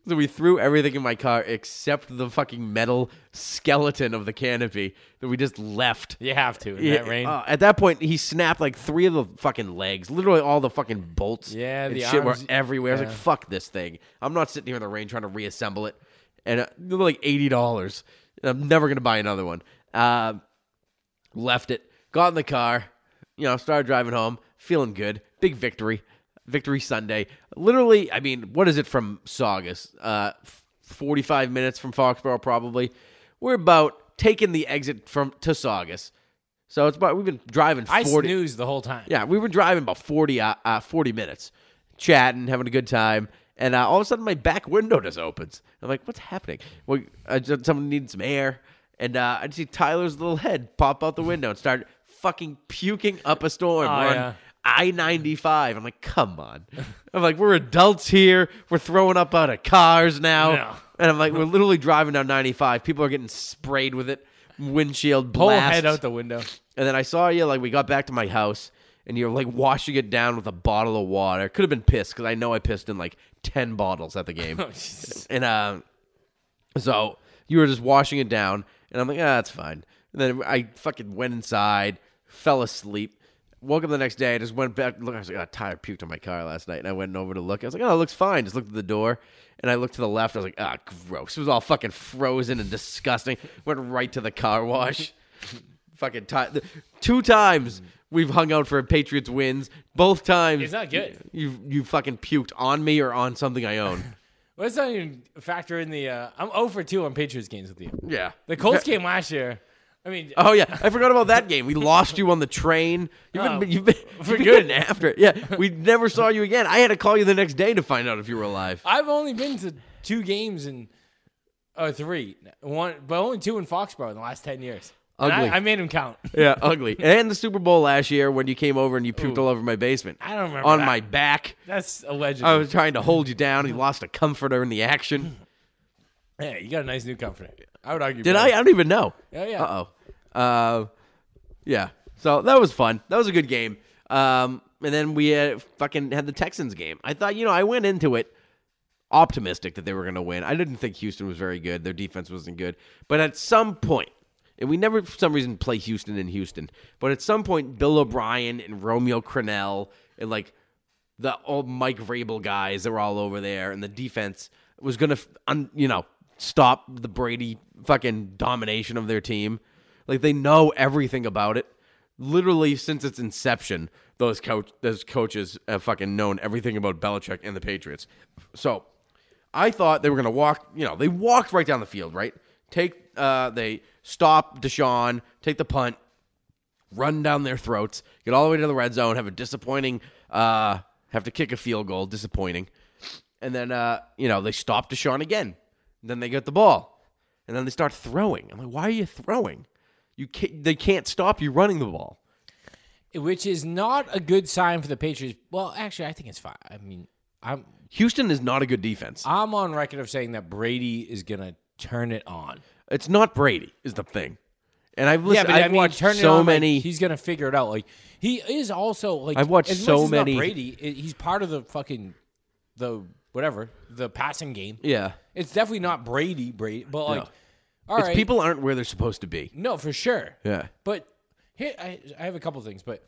So we threw everything in my car except the fucking metal skeleton of the canopy that we just left. You have to in Yeah, that rain. uh, at that point, he snapped like three of the fucking legs. Literally all the fucking bolts Yeah, and the shit arms- were everywhere. I was yeah. like, fuck this thing. I'm not sitting here in the rain trying to reassemble it. And uh, they were like eighty dollars. I'm never going to buy another one. Uh, left it. Got in the car. You know, started driving home. Feeling good. Big victory. Victory Sunday. Literally, I mean, what is it from Saugus? Uh, forty-five minutes from Foxborough, probably. We're about taking the exit from to Saugus. So it's about, we've been driving I forty. snoozed the whole time. Yeah, we were driving about forty, uh, uh, forty minutes, chatting, having a good time. And uh, all of a sudden, my back window just opens. I'm like, what's happening? Well, I just, someone needs some air. And uh, I see Tyler's little head pop out the window and start fucking puking up a storm. Oh, We're on yeah. I ninety-five. I'm like, come on. I'm like, we're adults here. We're throwing up out of cars now. No. And I'm like, we're literally driving down ninety-five. People are getting sprayed with it. Windshield Whole blast. head out the window. And then I saw you, like, we got back to my house, and you're, like, washing it down with a bottle of water. Could have been pissed, because I know I pissed in, like, ten bottles at the game. Oh, Jesus. And uh, so you were just washing it down, and I'm like, ah, that's fine. And then I fucking went inside, fell asleep, woke up the next day, I just went back. Look, I was like, oh, Tyler puked on my car last night, and I went over to look. I was like, oh, it looks fine. Just looked at the door, and I looked to the left. I was like, ah, gross. It was all fucking frozen and disgusting. Went right to the car wash. Fucking Ty- two times we've hung out for Patriots wins. Both times It's not good. You you fucking puked on me or on something I own. Let's not even factor in the. Uh, I'm zero for two on Patriots games with you. Yeah. The Colts game last year. I mean, Oh yeah, I forgot about that game. We lost you on the train. You've been, Oh, you've been, for you've been good. getting after it. Yeah, we never saw you again. I had to call you the next day to find out if you were alive. I've only been to two games in, or three, one, but only two in Foxborough in the last ten years. And Ugly. I, I made him count. Yeah, ugly. And the Super Bowl last year when you came over and you puked Ooh. all over my basement. I don't remember On that. my back. That's allegedly. I was trying to hold you down. You lost a comforter in the action. Yeah, you got a nice new comforter. I would argue. Did I? better. I don't even know. Yeah, yeah. Uh-oh. Uh, yeah. So that was fun. That was a good game. Um, and then we uh, fucking had the Texans game. I thought, you know, I went into it optimistic that they were going to win. I didn't think Houston was very good. Their defense wasn't good. But at some point, and we never, for some reason, play Houston in Houston, but at some point, Bill O'Brien and Romeo Crennel and, like, the old Mike Vrabel guys that were all over there, and the defense was going to, you know, stop the Brady fucking domination of their team. Like, they know everything about it. Literally, since its inception, those coach those coaches have fucking known everything about Belichick and the Patriots. So, I thought they were going to walk, you know, they walked right down the field, right? Take, uh, they stop Deshaun, take the punt, run down their throats, get all the way to the red zone, have a disappointing, uh, have to kick a field goal, disappointing. And then, uh, you know, they stop Deshaun again. And then they get the ball. And then they start throwing. I'm like, why are you throwing? You can't, they can't stop you running the ball. Which is not a good sign for the Patriots. Well, actually, I think it's fine. I mean, I'm Houston is not a good defense. I'm on record of saying that Brady is gonna turn it on. It's not Brady is the thing. And I've Yeah, listened, but I've I mean, watched turn it so on, like, many. he's gonna figure it out. Like he is also like I've watched as much so as not many- Brady, i- he's part of the fucking the whatever the passing game. yeah. It's definitely not Brady, Brady, but like, No. all It's right, people aren't where they're supposed to be. No, for sure. Yeah. But here, I, I have a couple things, but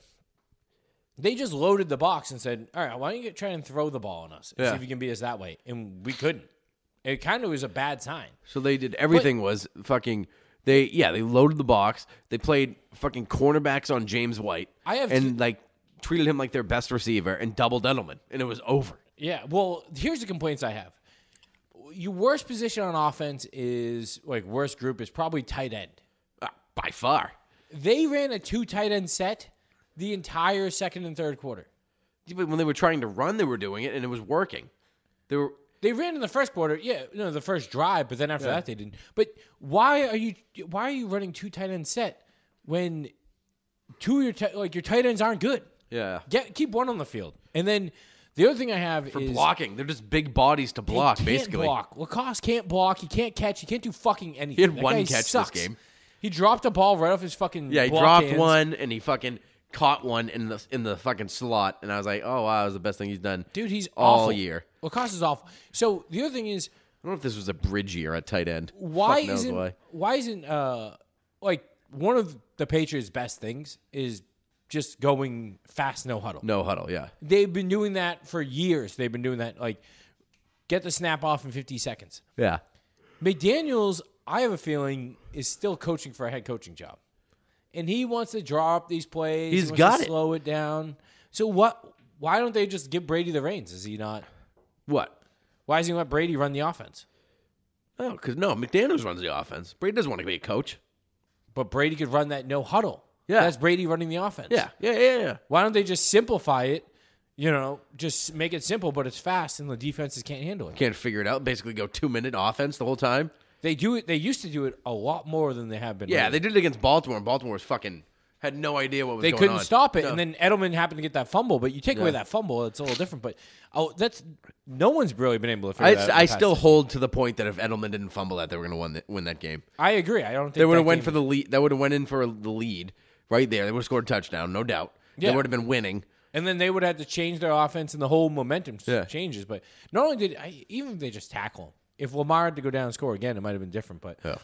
they just loaded the box and said, all right, why don't you get, try and throw the ball on us and Yeah. see if you can beat us that way? And we couldn't. It kind of was a bad sign. So they did everything was fucking they yeah, they loaded the box. They played fucking cornerbacks on James White. I have and like treated him like their best receiver and double Edelman, and it was over. Yeah, well, here's the complaints I have. Your worst position on offense is, like, worst group is probably tight end. Uh, by far. They ran a two tight end set the entire second and third quarter. But when they were trying to run, they were doing it, and it was working. They were They ran in the first quarter, yeah, no, the first drive, but then after that they didn't. But why are you why are you running two tight end set when two of your ti- like your tight ends aren't good? yeah Get keep one on the field, and then the other thing I have for is blocking. They're just big bodies to they block, can't basically. block. Lacoste can't block. He can't catch. He can't do fucking anything. He had That one guy catch this sucks. game. He dropped a ball right off his fucking Yeah, he block dropped hands. one, and he fucking caught one in the in the fucking slot, and I was like, oh wow, that was the best thing he's done, Dude, he's all awful. year. Lacoste is awful. So the other thing is, don't know if this was a bridge year at tight end. Why Fuck knows isn't why. why isn't uh like one of the Patriots' best things is just going fast, no huddle. No huddle, yeah. They've been doing that for years. They've been doing that like get the snap off in fifty seconds. Yeah. McDaniels, I have a feeling, is still coaching for a head coaching job. And he wants to draw up these plays. He's he wants got to it. slow it down. So what why don't they just give Brady the reins? Is he not What? why doesn't he let Brady run the offense? Oh, because no, McDaniels runs the offense. Brady doesn't want to be a coach. But Brady could run that no huddle. Yeah. That's Brady running the offense. Yeah, yeah, yeah, yeah. Why don't they just simplify it? You know, just make it simple, but it's fast, and the defenses can't handle it. Can't figure it out. Basically, go two minute offense the whole time. They do it. They used to do it a lot more than they have been. Yeah, lately. they did it against Baltimore, and Baltimore was fucking had no idea what was They going couldn't on. stop it, No. and then Edelman happened to get that fumble. But you take away Yeah. that fumble, it's a little different. But oh, that's no one's really been able to figure I, that out. I in the still past. hold to the point that if Edelman didn't fumble that, they were going to win, the, win that game. I agree. I don't think They would have that went game- for the lead. They would have went in for the lead right there. They would have scored a touchdown, no doubt. Yeah. They would have been winning. And then they would have to change their offense, and the whole momentum s- Yeah. changes. But not only did I, even if they just tackle him, if Lamar had to go down and score again, it might have been different. But Yeah.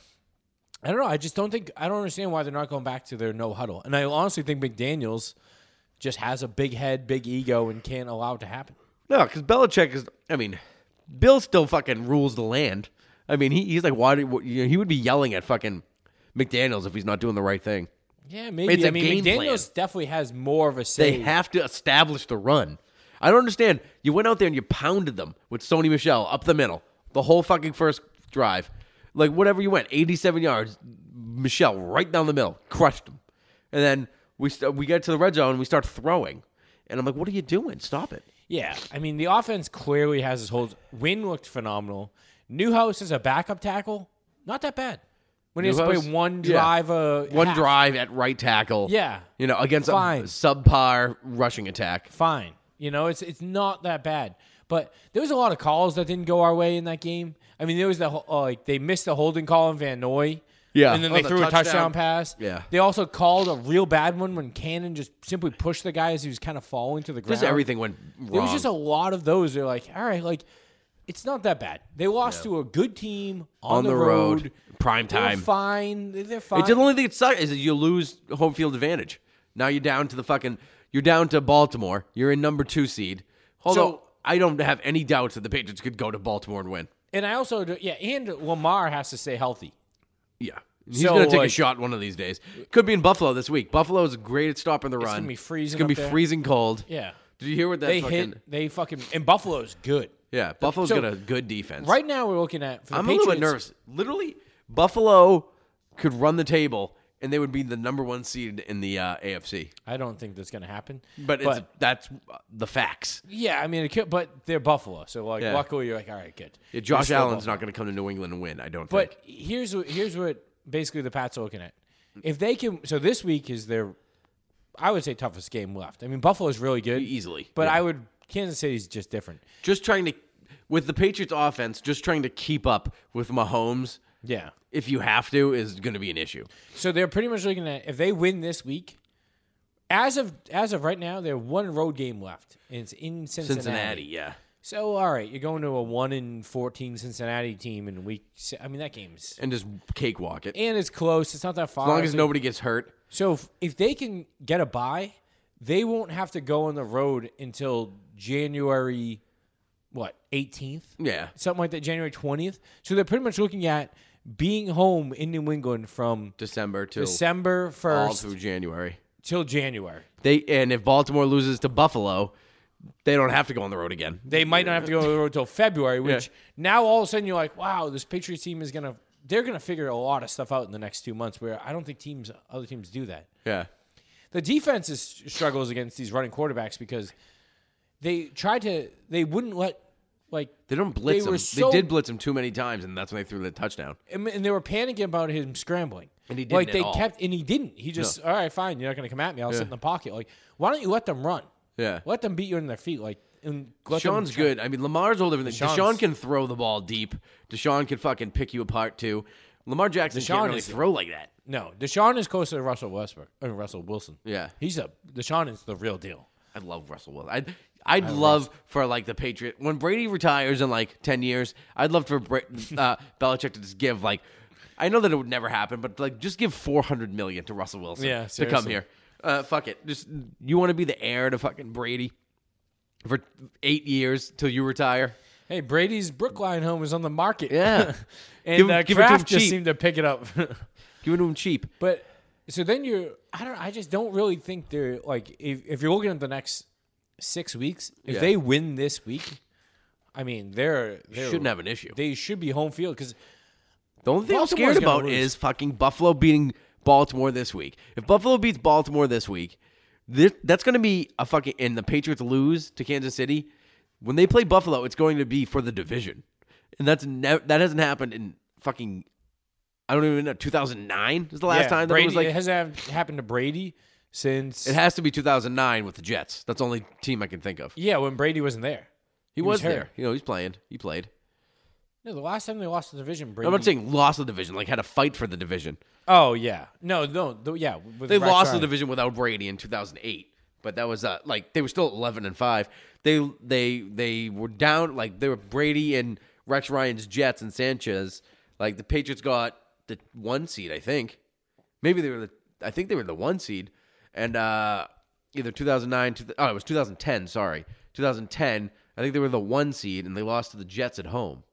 I don't know. I just don't think I don't understand why they're not going back to their no huddle. And I honestly think McDaniels just has a big head, big ego, and can't allow it to happen. No, because Belichick is. I mean, Bill still fucking rules the land. I mean, he, he's like, why? Do, what, you know, he would be yelling at fucking McDaniels if he's not doing the right thing. Yeah, maybe. It's a I mean, game McDaniels definitely has more of a say. They have to establish the run. I don't understand. You went out there and you pounded them with Sony Michel up the middle, the whole fucking first drive. Like, whatever you went, eighty-seven yards, Michel right down the middle, crushed him. And then we st- we get to the red zone and we start throwing. And I'm like, what are you doing? Stop it. Yeah, I mean, the offense clearly has its holes. Wynn looked phenomenal. Newhouse as a backup tackle, not that bad. When he has to Newhouse? play one Yeah. drive, a One half. drive at right tackle. Yeah. You know, against Fine. a subpar rushing attack. fine. You know, it's it's not that bad. But there was a lot of calls that didn't go our way in that game. I mean, there was the whole- uh, like they missed the holding call on Van Noy. Yeah. And then Oh, they the threw a touchdown. touchdown pass. Yeah. They also called a real bad one when Cannon just simply pushed the guy as he was kind of falling to the ground. Just everything went wrong. There was just a lot of those. They're like, all right, like it's not that bad. They lost to a good team on, On the, the road. road. Prime They're time. fine. They're fine. It's the only thing that sucks is that you lose home field advantage. Now you're down to the fucking. You're down to Baltimore. You're in number two seed. Although So- I don't have any doubts that the Patriots could go to Baltimore and win. and I also, do- yeah, and Lamar has to stay healthy. Yeah, he's So, gonna take a like- shot one of these days. Could be in Buffalo this week. Buffalo is great at stopping the run. gonna be freezing It's gonna be up there. freezing cold. Yeah. Did you hear what that They fucking? hit, they fucking, and Buffalo's good. Yeah, Buffalo's So, got a good defense. Right now, we're looking at, for the I'm Patriots, a little bit nervous. Literally, Buffalo could run the table, and they would be the number one seed in the uh, A F C. I don't think that's going to happen. But, it's, that's uh, the facts. yeah, I mean, it could, but they're Buffalo. So, like, Yeah. luckily, you're like, all right, good. Yeah, They're Josh still Allen's Buffalo. not going to come to New England and win. I don't But think. here's what here's what basically the Pats are looking at. If they can, so this week is their, I would say, toughest game left. I mean, Buffalo's really good Easily, but yeah. I would Kansas City's just different. Just trying to, with the Patriots offense, just trying to keep up with Mahomes, Yeah. if you have to, is going to be an issue. So they're pretty much looking at if they win this week. As of as of right now, they have one road game left, and it's in Cincinnati. Cincinnati, yeah. So all right, you're going to a one in fourteen Cincinnati team in week. si- I mean that game's And just cakewalk it. and it's close. It's not that far. As long as So- nobody gets hurt. So if, if they can get a bye, they won't have to go on the road until January, what, eighteenth? Yeah. Something like that, January twentieth. So they're pretty much looking at being home in New England from December till December all first through January. till January. They and if Baltimore loses to Buffalo, they don't have to go on the road again. They might not have to go on the road until February, which Yeah. now all of a sudden you're like, wow, this Patriots team is going to, they're going to figure a lot of stuff out in the next two months where I don't think teams, other teams do that. Yeah. The defense is, struggles against these running quarterbacks because they tried to, they wouldn't let, like, They don't blitz They him. were so- they did blitz him too many times, and that's when they threw the touchdown. and and they were panicking about him scrambling. And he didn't like at they all. kept, and he didn't. He just, all right, fine, you're not going to come at me. I'll sit in the pocket. Like, why don't you let them run? Yeah. Let them beat you in their feet. Like, and let them Deshaun's try- good. I mean, Lamar's whole different thing. Deshaun's- Deshaun can throw the ball deep. Deshaun can fucking pick you apart too. Lamar Jackson Deshaun can't really is- throw like that. No, Deshaun is closer to Russell Westbrook, or Russell Wilson. Yeah. He's a Deshaun is the real deal. I love Russell Wilson. I I'd love for like the Patriot when Brady retires in like ten years. I'd love for Bra- uh, Belichick to just give like. I know that it would never happen, but like just give four hundred million to Russell Wilson Yeah, to come seriously. here. Uh, fuck it. Just you want to be the heir to fucking Brady for eight years till you retire. Hey, Brady's Brookline home is on the market. Yeah. and Give him- uh, give it to him Kraft just cheap. seemed to pick it up. Give it to him cheap. But so then you're, I don't, I just don't really think they're like if if you're looking at the next six weeks, if Yeah. they win this week, I mean they're, they're Shouldn't have an issue. They should be home field because The only thing I'm Baltimore's scared gonna about lose. is fucking Buffalo beating Baltimore this week. If Buffalo beats Baltimore this week, this, that's going to be a fucking. And the Patriots lose to Kansas City. When they play Buffalo, it's going to be for the division, and that's ne- that hasn't happened in fucking. I don't even know. two thousand nine is the last yeah, time that Brady, it was like. it hasn't happened to Brady since It has to be two thousand nine with the Jets. That's the only team I can think of. yeah when Brady wasn't there. He, was was, there. hurt. You know, he's playing. He played. No, the last time they lost the division, Brady. I'm not saying lost the division. Like had to fight for the division. Oh yeah, no, no, the, yeah. With They Rex lost Ryan. the division without Brady in two thousand eight, but that was uh, like they were still eleven and five. They they they were down like they were Brady and Rex Ryan's Jets and Sanchez. Like the Patriots got the one seed, I think. Maybe they were the I think they were the one seed, and uh, either two thousand nine. To oh, it was two thousand ten. Sorry, two thousand ten. I think they were the one seed, and they lost to the Jets at home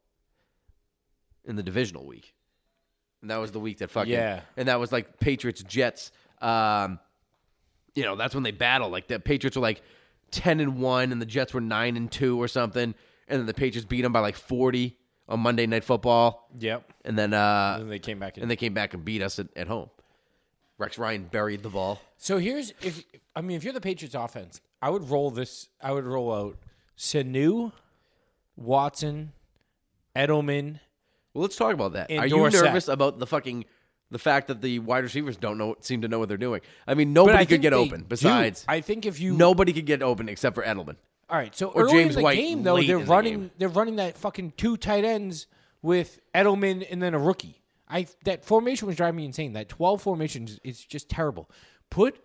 in the divisional week. And that was the week that fucking Yeah. And that was like Patriots Jets. Um, you know, that's when they battled. Like the Patriots were like ten and one, and the Jets were nine and two or something. And then the Patriots beat them by like forty on Monday Night Football. Yep. And then uh, And then they came back in. and they came back and beat us at, at home. Rex Ryan buried the ball. So here's if I mean if you're the Patriots offense, I would roll this. I would roll out Sanu, Watson, Edelman. Well, let's talk about that. And Are you Dorsett. nervous about the fucking the fact that the wide receivers don't know seem to know what they're doing? I mean, nobody I could think get they open do. besides I think if you nobody could get open except for Edelman. all right, so Or early James in the White game though, late they're in the running game. they're running that fucking two tight ends with Edelman and then a rookie. I that formation was driving me insane. That twelve formation is is just terrible. Put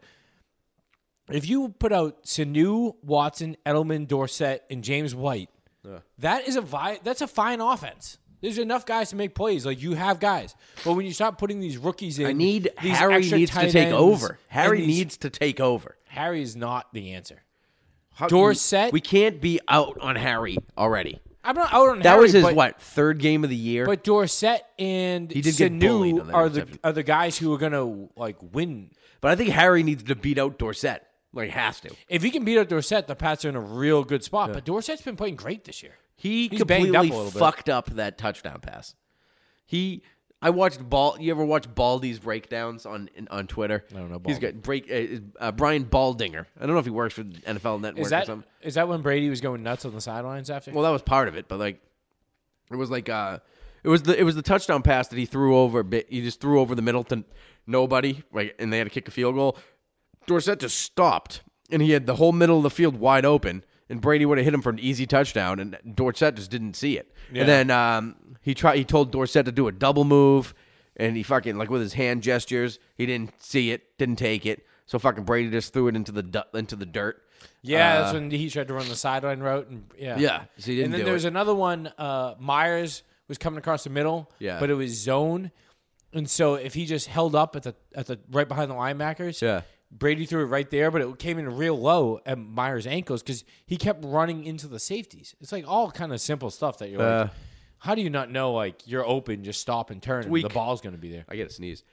if you put out Sanu, Watson, Edelman, Dorsett, and James White, that is a vi- that's a fine offense. There's enough guys to make plays. Like you have guys, but when you start putting these rookies in, I need these Harry extra needs to tight take ends over. and Harry these- needs to take over. Harry is not the answer. How- Dorsett- we can't be out on Harry already. I'm not out on That Harry, was his but, what third game of the year. But Dorsett and He did get bullied Sanu on that are the interception. are the guys who are gonna like win. But I think Harry needs to beat out Dorsett. Like has to. If he can beat out Dorsett, the Pats are in a real good spot. But Dorsett's been playing great this year. He He's banged up completely a little bit. fucked up that touchdown pass. He, I watched Bal. You ever watch Baldy's breakdowns on on Twitter? I don't know He's Baldy. got break uh, uh, Brian Baldinger. I don't know if he works for the N F L Network Is or that something. is that when Brady was going nuts on the sidelines after? Well, that was part of it, but like, it was like uh, it was the it was the touchdown pass that he threw over. a bit. He just threw over the middle to nobody, right? And they had to kick a field goal. Dorsett just stopped, and he had the whole middle of the field wide open. And Brady would have hit him for an easy touchdown, and Dorsett just didn't see it. Yeah. And then um, he tried. He told Dorsett to do a double move, and he fucking like with his hand gestures, he didn't see it, didn't take it. So fucking Brady just threw it into the du- into the dirt. yeah, Uh, that's when he tried to run the sideline route. And yeah, Yeah, so he didn't and then do there was it. another one. Uh, Myers was coming across the middle. Yeah. but it was zone, and so if he just held up at the at the right behind the linebackers, Yeah. Brady threw it right there, but it came in real low at Myers' ankles because he kept running into the safeties. It's like all kind of simple stuff that you're Uh, like, how do you not know like you're open, just stop and turn, and weak. the ball's going to be there? I get a sneeze.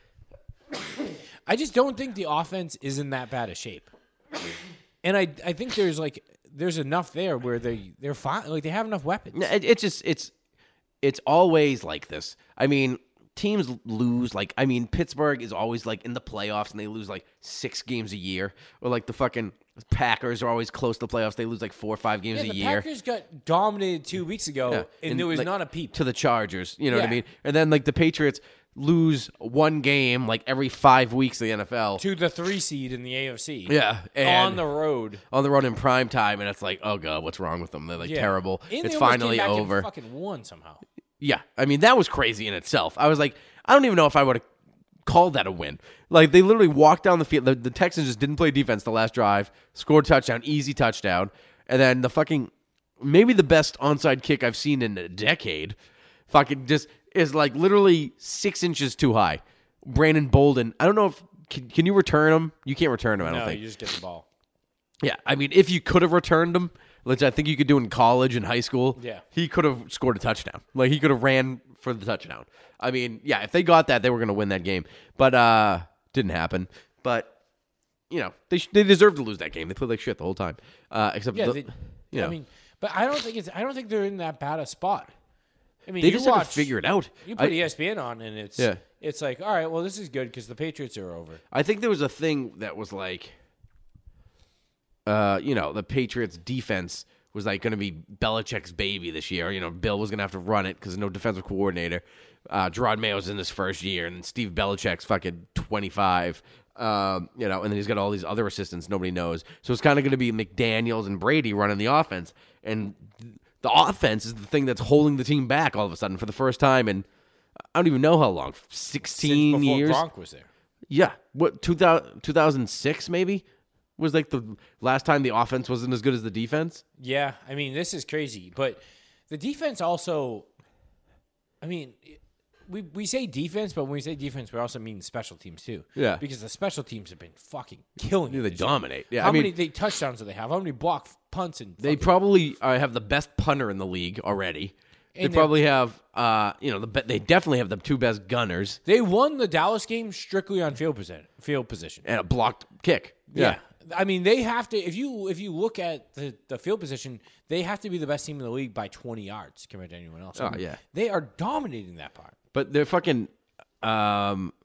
I just don't think the offense is in that bad a shape, and I I think there's like there's enough there where they they're fine, like they have enough weapons. No, It, it's just it's it's always like this. I mean, teams lose. Like I mean, Pittsburgh is always like in the playoffs and they lose like six games a year. Or like the fucking Packers are always close to the playoffs. They lose like four or five games Yeah, a the year. Packers got dominated two weeks ago, Yeah. and, there was like, not a peep. to the Chargers. You know what I Yeah. mean? And then like the Patriots lose one game like every five weeks in the N F L. to the three seed in the A F C. Yeah, and on the road. on the road in prime time, and it's like, oh god, what's wrong with them? They're like Yeah. terrible. And It's they almost finally came back over. And fucking won somehow. Yeah, I mean that was crazy in itself. I was like, I don't even know if I would have called that a win. Like they literally walked down the field. The, the Texans just didn't play defense the last drive, scored a touchdown, easy touchdown, And then the fucking maybe the best onside kick I've seen in a decade, fucking just is like literally six inches too high. Brandon Bolden. I don't know if can, can you return them? You can't return them. I don't No, think. you just get the ball. Yeah, I mean, if you could have returned them, which I think you could do in college and high school, Yeah. he could have scored a touchdown. Like, he could have ran for the touchdown. I mean, yeah, if they got that, they were going to win that game. But uh didn't happen. But, you know, they sh- they deserve to lose that game. They played like shit the whole time. Uh, except, Yeah, the, they, you know, I mean, but I don't think it's. I don't think they're in that bad a spot. I mean, they you just watch, have to figure it out. You put I, E S P N on, and it's Yeah. it's like, all right, well, this is good because the Patriots are over. I think there was a thing that was like, uh, you know, the Patriots defense was like going to be Belichick's baby this year. You know, Bill was going to have to run it because no defensive coordinator. Uh, Gerard Mayo's in his first year, and Steve Belichick's fucking twenty-five. Um, you know, and then he's got all these other assistants nobody knows. So it's kind of going to be McDaniels and Brady running the offense, and the offense is the thing that's holding the team back all of a sudden for the first time in I don't even know how long, sixteen Since before years. Gronk was there. Yeah, what two thousand, two thousand six maybe was like the last time the offense wasn't as good as the defense. Yeah, I mean, this is crazy, but the defense also. I mean, we we say defense, but when we say defense, we also mean special teams too. Yeah. because the special teams have been fucking killing. Yeah, it they this year. dominate. Yeah, How I mean, many they touchdowns do they have? How many block punts and they fucking- probably uh, have the best punter in the league already. They And they're- probably have, uh, you know, the be- they definitely have the two best gunners They won the Dallas game strictly on field position. Field position. and a blocked kick. Yeah. I mean, they have to. If you if you look at the, the field position, they have to be the best team in the league by twenty yards compared to anyone else. Oh, I mean, yeah. they are dominating that part. But they're fucking, um,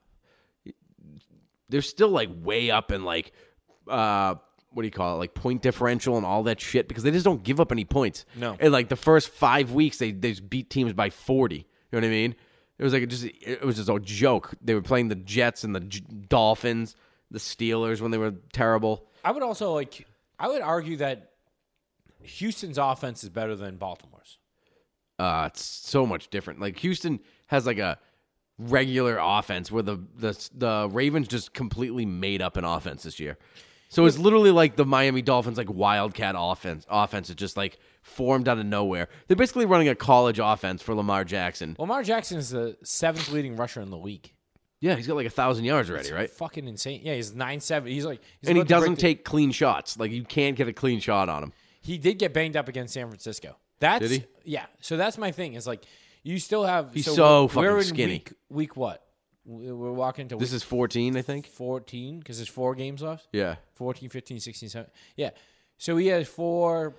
they're still like way up in like, uh, what do you call it? Like point differential and all that shit because they just don't give up any points. No. And like the first five weeks, they they just beat teams by forty. You know what I mean? It was like a just it was just a joke. They were playing the Jets and the J- Dolphins, the Steelers when they were terrible. I would also like. I would argue that Houston's offense is better than Baltimore's. Uh, it's so much different. Like Houston has like a regular offense where the the the Ravens just completely made up an offense this year. So it's literally like the Miami Dolphins like wildcat offense. Offense is just like formed out of nowhere. They're basically running a college offense for Lamar Jackson. Lamar Jackson is the seventh leading rusher in the league. Yeah, he's got like a thousand yards already, It's right? Fucking insane. Yeah, he's nine seven. He's like, he's And he about to break doesn't the- take clean shots. Like you can't get a clean shot on him. He did get banged up against San Francisco. That's Did he? Yeah. So that's my thing. Is like you still have. He's so so we're, fucking we're in skinny. Week, week what? We- We're walking to This week is fourteen, I think. fourteen because there's four games left. Yeah. fourteen, fifteen, sixteen, seventeen. Yeah. So he has four,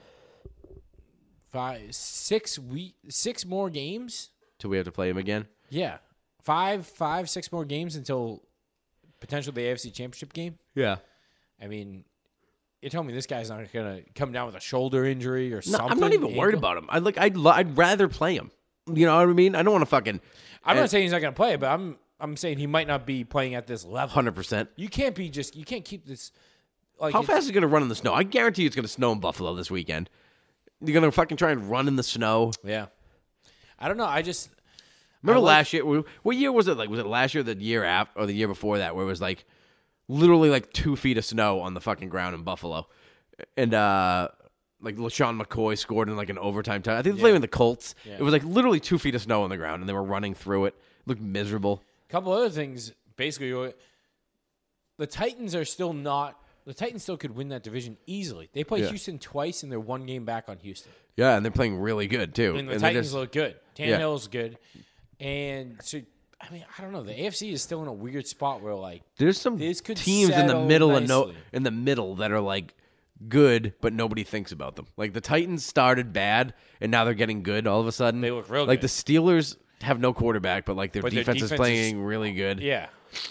five, six week, six more games. Till we have to play him again. Yeah. Five, five, six more games until potential the A F C Championship game. Yeah. I mean, you're telling me this guy's not going to come down with a shoulder injury or No, something? I'm not even worried ankle? about him. I like. I'd. lo- I'd rather play him. You know what I mean? I don't want to fucking. I'm not saying he's not going to play, but I'm I'm saying he might not be playing at this level. Hundred percent. You can't be just you can't keep this. Like How it's- fast is it going to run in the snow? I guarantee you it's going to snow in Buffalo this weekend. You're going to fucking try and run in the snow. Yeah, I don't know. I just Remember I like- last year? What year was it? Like, was it last year, or the year after, or the year before that, where it was like literally like two feet of snow on the fucking ground in Buffalo, and uh, like LaShawn McCoy scored in like an overtime time. I think they played with the Colts. Yeah. It was like literally two feet of snow on the ground, and they were running through it. It looked miserable. a couple other things. Basically, the Titans are still not. The Titans still could win that division easily. They play Yeah. Houston twice, and they're one game back on Houston. Yeah, and they're playing really good too. And the And they Titans just- look good. Yeah. Tannehill's good, and so I mean I don't know. The A F C is still in a weird spot where like There's some This could teams in the settle middle of no nicely. in the middle that are like good, but nobody thinks about them. Like the Titans started bad, and now they're getting good all of a sudden. They look real like good. the Steelers have no quarterback, but like their, But their defense, is defense playing really good. yeah.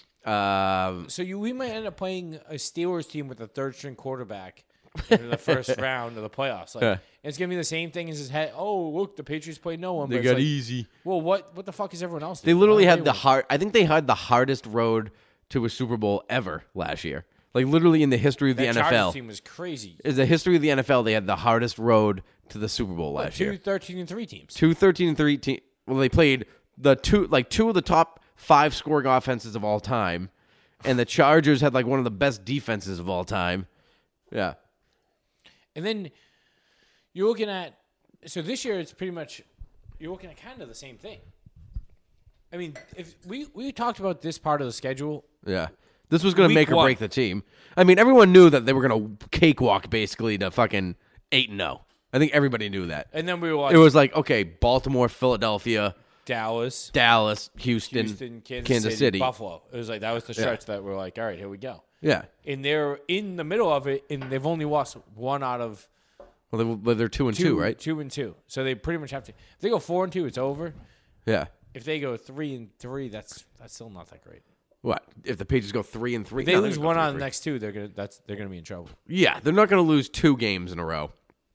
Um, So you we might end up playing a Steelers team with a third string quarterback in the first round of the playoffs. Like Yeah. it's gonna be the same thing as his head. Oh look, the Patriots played no one. they but got it's like, easy. well, what what the fuck is everyone else They doing? literally Why had don't the they win? hard. I think they had the hardest road to a Super Bowl ever last year. Like literally in the history of the That N F Chargers L. team was crazy. Is the history of the N F L? They had the hardest road to the Super Bowl last Two year. thirteen and three teams. Two thirteen and three te- well they played the two like two of the top five scoring offenses of all time, and the Chargers had like one of the best defenses of all time. Yeah. And then you're looking at so this year it's pretty much you're looking at kind of the same thing. I mean, if we we talked about this part of the schedule. Yeah. This was going to Week make or one. break the team. I mean, everyone knew that they were going to cakewalk basically to fucking eight and oh. I think everybody knew that. And then we were like, It was like, okay, Baltimore, Philadelphia, Dallas, Dallas, Houston, Houston, Kansas, Kansas City, City. Buffalo. It was like that was the stretch that we're like, all right, here we go. Yeah. And they're in the middle of it, and they've only lost one out of Well, they, but they're two and two, two, right? Two and two. So they pretty much have to. If they go four and two, it's over. Yeah. If they go three and three, that's that's still not that great. What? If the Patriots go three and three? If they No, lose they're gonna one go on three the and next two, they're gonna that's they're gonna be in trouble. three. Yeah, they're not going to lose two games in a row.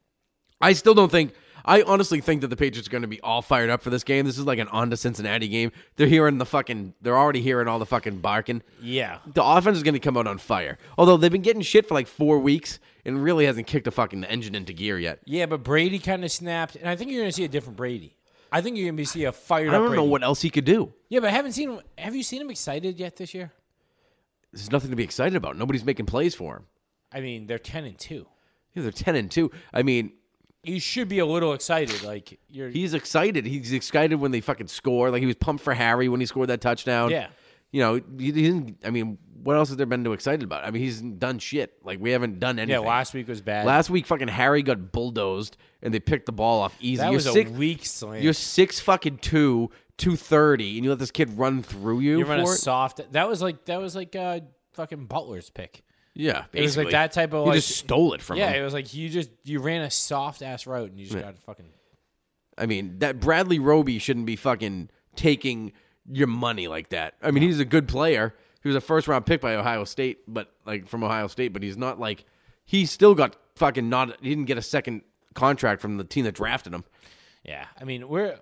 I still don't think. I honestly think that the Patriots are going to be all fired up for this game. This is like an on to Cincinnati game. They're hearing the fucking. They're already hearing all the fucking barking. Yeah. The offense is going to come out on fire. Although they've been getting shit for like four weeks and really hasn't kicked a fucking engine into gear yet. Yeah, but Brady kind of snapped, and I think you're gonna see a different Brady. I think you're gonna be see a fired I up. don't Brady. know what else he could do. Yeah, but I haven't seen him. Have you seen him excited yet this year? There's nothing to be excited about. Nobody's making plays for him. I mean, they're ten and two. Yeah, they're ten and two. I mean, You should be a little excited. Like you're. he's excited. He's excited when they fucking score. Like he was pumped for Harry when he scored that touchdown. Yeah. You know, he didn't. I mean, what else has there been to excited about? I mean, he's done shit. Like we haven't done yeah. anything. Last week was bad. Last week, fucking Harry got bulldozed and they picked the ball off easy. that you're was a six, weak slant. You're six fucking two, two thirty, and you let this kid run through you. You run a for it? soft. That was like that was like uh, fucking Butler's pick. Yeah, It was like basically. that type of You like. just stole it from yeah, him. it was like you just you ran a soft ass route and you just got fucking. I mean, that Bradley Roby shouldn't be fucking taking your money like that. I mean, he's a good player. He was a first round pick by Ohio State, but like from Ohio State, but he's not like he still got fucking not. He didn't get a second contract from the team that drafted him. Yeah, I mean we're.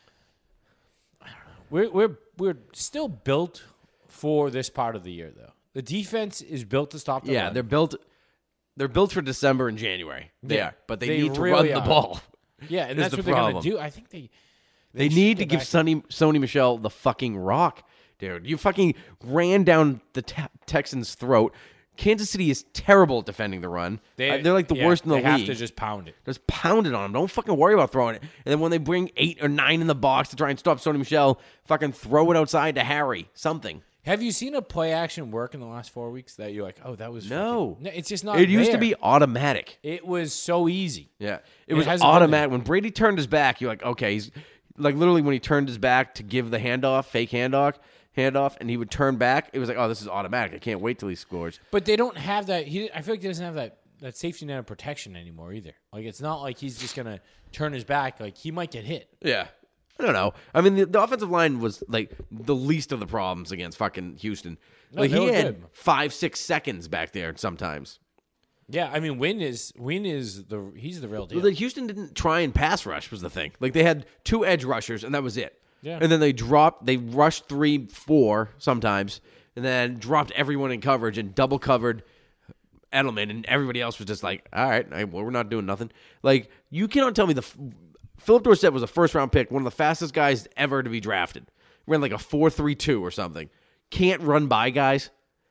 I don't know. We're we're we're still built for this part of the year though. The defense is built to stop the Yeah, run. they're built. They're built for December and January. They Yeah, are, but they, they need to really run the are. ball. Yeah, and is that's the what they're problem. gonna do. I think they They, should need to get give back- Sonny Sony Michelle the fucking rock, dude. You fucking ran down the te- Texans' throat. Kansas City is terrible at defending the run. They, are like the yeah, worst in the they league. have to just pound it. Just pound it on them. Don't fucking worry about throwing it. And then when they bring eight or nine in the box to try and stop Sony Michelle, fucking throw it outside to Harry. Something. Have you seen a play action work in the last four weeks that you're like, oh, that was No. fucking- no, it's just not. It used to there. be automatic. It was so easy. Yeah. It It was hasn't been automatic. When Brady turned his back, you're like, okay, he's like literally when he turned his back to give the handoff, fake handoff, handoff, and he would turn back, it was like, oh, this is automatic. I can't wait till he scores. But they don't have that. He, I feel like he doesn't have that, that safety net of protection anymore either. Like it's not like he's just gonna turn his back. Like he might get hit. Yeah. I don't know. I mean, the, the offensive line was like the least of the problems against fucking Houston. No, like they he were had good. five, six seconds back there sometimes. Yeah, I mean, Win is Win is the he's the real deal. Well, the Houston didn't try and pass rush was the thing. Like they had two edge rushers and that was it. Yeah. And then they dropped. They rushed three, four sometimes, and then dropped everyone in coverage and double covered Edelman, and everybody else was just like, all right, I, well, we're not doing nothing. Like you cannot tell me the Philip Dorsett was a first round pick, one of the fastest guys ever to be drafted. Ran like a four three two or something. Can't run by guys.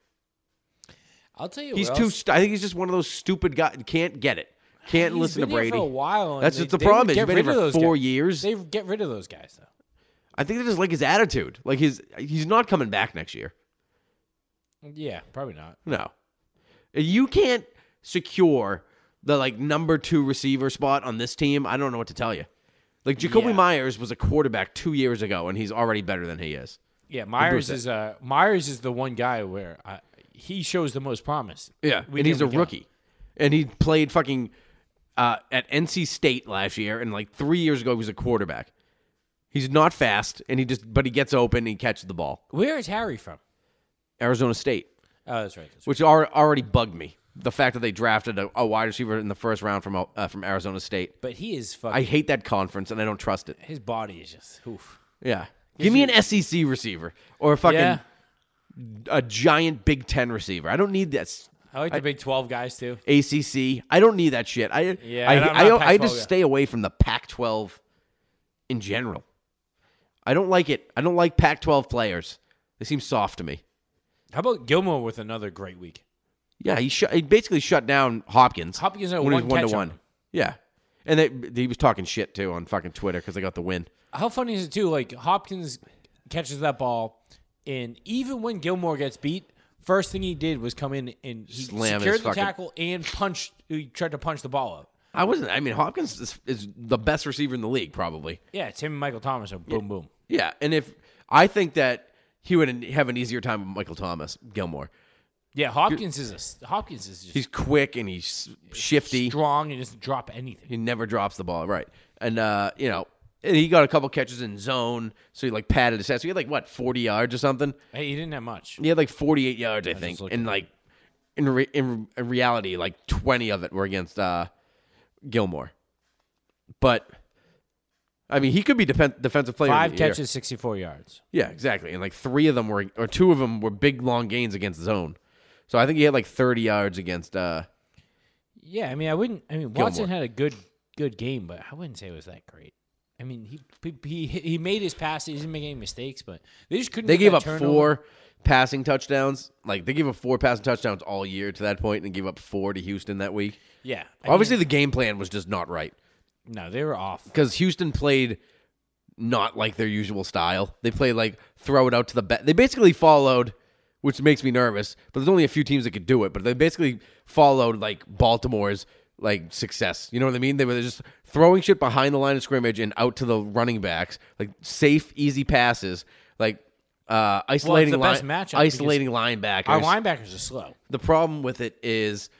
I'll tell you, He's what too. else. St- I think he's just one of those stupid guys. Can't get it. Can't He's listen to been here Brady. for a while. and That's they- just the they problem. would Is get he's been rid here of for those four guys. years. They get rid of those guys though. I think they just like his attitude. Like his, he's not coming back next year. Yeah, probably not. No, you can't secure the like number two receiver spot on this team. I don't know what to tell you. Like Jacoby Yeah. Myers was a quarterback two years ago, and he's already better than he is. Yeah, Myers Brissett. is uh Myers is the one guy where I, he shows the most promise. Yeah, Week and he's in, a week out. rookie, and he played fucking uh, at N C State last year, and like three years ago he was a quarterback. He's not fast, and he just but he gets open and he catches the ball. Where is Harry from? Arizona State, Oh, that's right. That's right. which al- already bugged me. The fact that they drafted a, a wide receiver in the first round from uh, from Arizona State. But he is fucking. I hate that conference, and I don't trust it. his body is just. Oof. Yeah, give me an S E C receiver or a fucking Yeah. a giant Big Ten receiver. I don't need this. I like the Big twelve guys too. A C C. I don't need that shit. I Yeah, I and I'm I, not I, Pac twelve just guy. stay away from the Pac twelve in general. I don't like it. I don't like Pac twelve players. They seem soft to me. How about Gilmore with another great week? Yeah, he shut, he basically shut down Hopkins. Hopkins had when one he was one catch to on one. him. Yeah, And they, he was talking shit, too, on fucking Twitter because they got the win. How funny is it, too? Like, Hopkins catches that ball, and even when Gilmore gets beat, first thing he did was come in and he Slam his secured the fucking- tackle and punched. He tried to punch the ball out. I wasn't. I mean, Hopkins is, is the best receiver in the league, probably. Yeah, it's him and Michael Thomas. So boom, boom. Yeah, and if I think that he would have an easier time with Michael Thomas, Gilmore. Yeah, Hopkins is a Hopkins is just He's quick and he's shifty. strong and doesn't drop anything. He never drops the ball, right? And uh, you know, and he got a couple catches in zone, so he like patted his head. So he had like what forty yards or something. Hey, he didn't have much. He had like forty-eight yards, I just think, looked and like in, re- in in reality, like twenty of it were against uh, Gilmore. But I mean, he could be defen- defensive player. Five of the year. catches, sixty-four yards. Yeah, exactly. And like three of them were, or two of them were big long gains against zone. So I think he had like thirty yards against. Uh, Yeah, I mean, I wouldn't. I mean, Watson Gilmore. had a good good game, but I wouldn't say it was that great. I mean, he he he made his passes. He didn't make any mistakes, but they just couldn't. they get gave that up turnover. four passing touchdowns. Like they gave up four passing touchdowns all year to that point, and gave up four to Houston that week. Yeah, I Obviously, mean, the game plan was just not right no, they were off. because Houston played not like their usual style. They played like throw it out to the back. They basically followed, which makes me nervous. But there's only a few teams that could do it. But they basically followed like Baltimore's like success. You know what I mean? They were just throwing shit behind the line of scrimmage and out to the running backs, like safe, easy passes, like uh, isolating the best line- matchup isolating linebackers. Our linebackers are slow. The problem with it is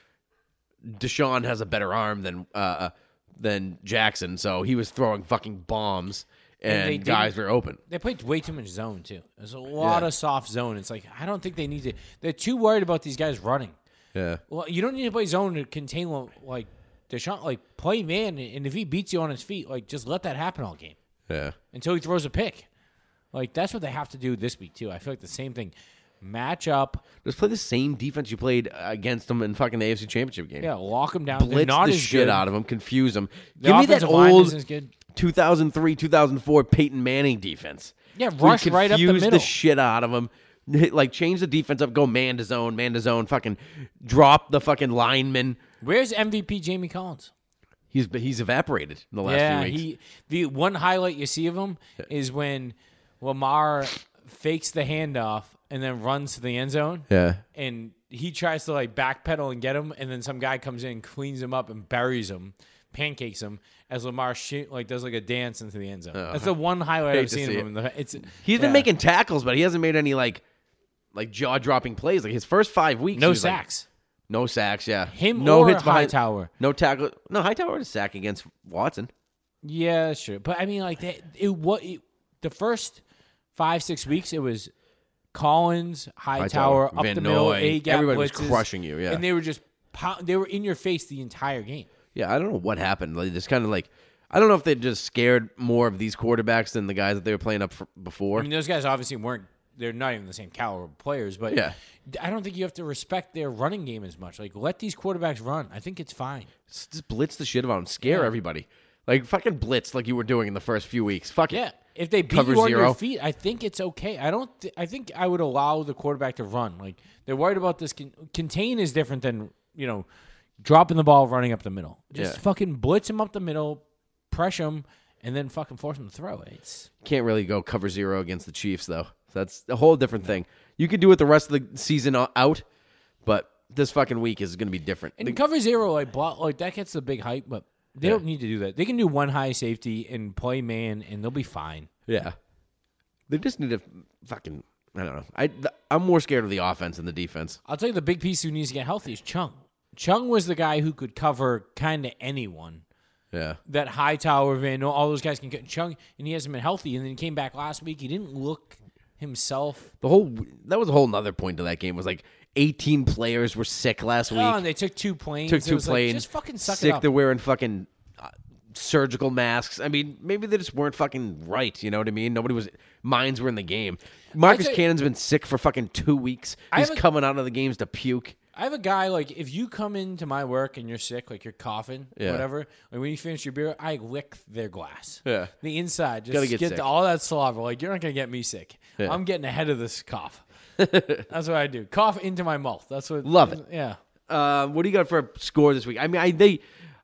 Deshaun has a better arm than uh, than Jackson, so he was throwing fucking bombs and, they guys didn't- were open. They played way too much zone too. There's a lot Yeah. of soft zone. It's like I don't think they need to. They're too worried about these guys running. Yeah. Well, you don't need to play zone to contain like Deshaun. Like play man, and if he beats you on his feet, like just let that happen all game Yeah. until he throws a pick. Like that's what they have to do this week too. I feel like the same thing. Match up, Just play the same defense you played against them in fucking the A F C Championship game. yeah, lock them down. They're Blitz not the as shit good. out of them, confuse them. The Give me that offensive line old isn't as good. two thousand three, two thousand four Peyton Manning defense. Yeah, Where you rush right up the confuse middle. shit out of them. Like change the defense up, go man to zone, man to zone, fucking drop the fucking lineman. Where's M V P Jamie Collins? He's he's evaporated in the last yeah, few weeks. he. The one highlight you see of him is when Lamar fakes the handoff and then runs to the end zone. Yeah. And he tries to like backpedal and get him, and then some guy comes in, cleans him up, and buries him, pancakes him as Lamar sh- like does like a dance into the end zone. That's the one highlight Hate I've to seen of see him. In the, it's He's been yeah. making tackles, but he hasn't made any like like jaw dropping plays. Like his first five weeks, no he was, like, sacks. no sacks. Yeah, Him no or hits behind Hightower. No tackle. No Hightower had a sack against Watson. Yeah, sure. But I mean, like that. It what it, the first five six weeks, it was Collins, Hightower, Hightower, up Van the middle, Noy. A gap Everybody was blitzes, crushing you, yeah. and they were just pow- they were in your face the entire game. Yeah, I don't know what happened. Like, just kind of like I don't know if they just scared more of these quarterbacks than the guys that they were playing up for, before. I mean, those guys obviously weren't. They're not even the same caliber of players, but Yeah. I don't think you have to respect their running game as much. Like, let these quarterbacks run. I think it's fine. Just just blitz the shit about them. Scare Yeah. everybody. Like fucking blitz like you were doing in the first few weeks. Fuck it. Yeah, if they beat Cover you on zero. your feet, I think it's okay. I don't. Th- I think I would allow the quarterback to run. Like they're worried about this. Con- contain is different than you know dropping the ball, running up the middle. Just Yeah. fucking blitz him up the middle, pressure him, and then fucking force him to throw. It's Can't really go cover zero against the Chiefs though. So that's a whole different thing. You could do it the rest of the season o- out, but this fucking week is going to be different. and The- cover zero like block like that gets the big hype, but they Yeah. don't need to do that. They can do one high safety and play man, and they'll be fine. yeah, they just need to fucking. I don't know. I th- I'm more scared of the offense than the defense. I'll tell you the big piece who needs to get healthy is Chung. Chung was the guy who could cover kind of anyone. Yeah, That Hightower, Van, Noy, all those guys can get Chung, and he hasn't been healthy. And then he came back last week. He didn't look himself. the whole that was a whole nother point to that game. Was like eighteen players were sick last week. Oh, and they took two planes. Took It two was like, planes. just fucking suck sick. it up. They're wearing fucking uh, surgical masks. I mean, maybe they just weren't fucking right. You know what I mean? Nobody was. Minds were in the game. Marcus tell you- Cannon's been sick for fucking two weeks. I He's have a- coming out of the games to puke. I have a guy, like, if you come into my work and you're sick, like you're coughing, Yeah. whatever, like when you finish your beer, I lick their glass. Yeah. The inside, just Gotta get, get the- sick. all that saliva. Like, you're not going to get me sick. Yeah. I'm getting ahead of this cough. That's what I do. Cough into my mouth. That's what. Love it. Yeah. Uh, what do you got for a score this week? I mean, I they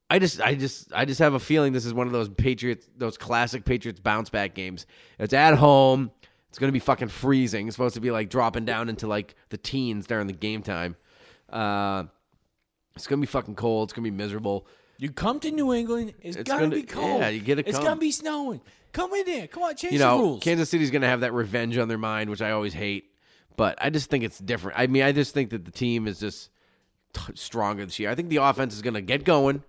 I just, I just, I just have a feeling this is one of those Patriots, those classic Patriots bounce back games. It's at home. It's going to be fucking freezing. It's supposed to be like dropping down into like the teens during the game time. Uh, it's going to be fucking cold. It's going to be miserable. You come to New England, it's, It's gonna, gonna- be cold. yeah, you get to It's come. gonna be snowing. Come in there. Come on, change You the know, rules. Kansas City's going to have that revenge on their mind, which I always hate. But I just think it's different. I mean, I just think that the team is just t- stronger this year. I think the offense is going to get going,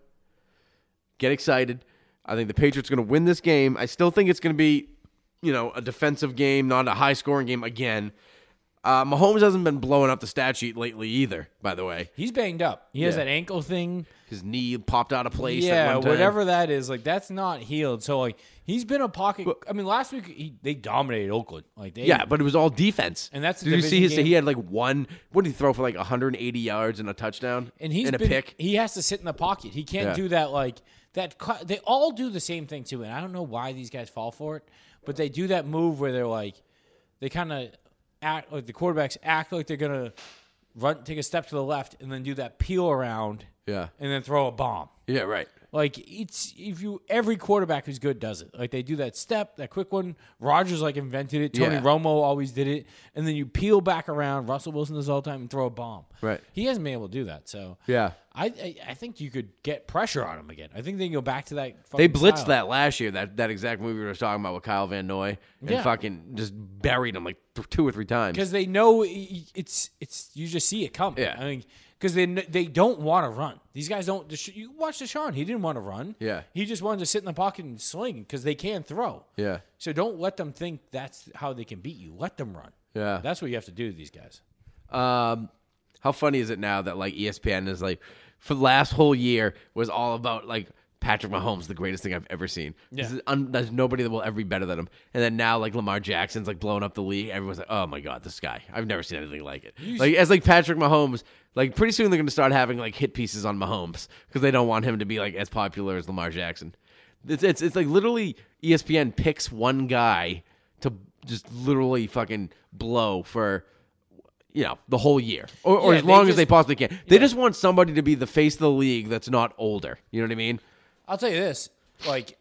get excited. I think the Patriots are going to win this game. I still think it's going to be, you know, a defensive game, not a high-scoring game again. Uh, Mahomes hasn't been blowing up the stat sheet lately either, by the way. He's banged up. He has Yeah. that ankle thing. His knee popped out of place at Yeah, one time. whatever that is, like that's not healed. So like he's been a pocket. I mean, last week he, they dominated Oakland. Like they, Yeah, but it was all defense. And that's a Did you see division his? game. He had like one. What did he throw for like one hundred eighty yards and a touchdown and he's and a been, pick? He has to sit in the pocket. He can't Yeah. do that. Like that. cu- They all do the same thing too, and I don't know why these guys fall for it, but they do that move where they're like, they kind of act like the quarterbacks act like they're gonna run, take a step to the left, and then do that peel around, Yeah, and then throw a bomb. yeah, right. Like it's if you every quarterback who's good does it. Like they do that step, that quick one. Rogers like invented it. Tony Yeah. Romo always did it. And then you peel back around. Russell Wilson does it all the time and throw a bomb. Right. He hasn't been able to do that. So Yeah, I I, I think you could get pressure on him again. I think they can go back to that. they fucking blitzed style. that last year. That that exact movie we were talking about with Kyle Van Noy, and Yeah. fucking just buried him like th- two or three times. because they know it's it's you just see it coming. Yeah. I mean. Because they they don't want to run. These guys don't. You watch Deshaun. He didn't want to run. Yeah. He just wanted to sit in the pocket and sling because they can throw. Yeah, So don't let them think that's how they can beat you. Let them run. yeah. That's what you have to do to these guys. Um, how funny is it now that like E S P N is like for the last whole year was all about like Patrick Mahomes, the greatest thing I've ever seen. This Yeah. is un- there's nobody that will ever be better than him. And then now like Lamar Jackson's like blowing up the league. Everyone's like, oh my god, this guy. I've never seen anything like it. Like as like Patrick Mahomes, like pretty soon they're going to start having like hit pieces on Mahomes because they don't want him to be like as popular as Lamar Jackson. It's it's it's like literally E S P N picks one guy to just literally fucking blow for. You know, the whole year. Or, or Yeah, as they long as just- they possibly can. They just want somebody to be the face of the league that's not older. You know what I mean? I'll tell you this. Like,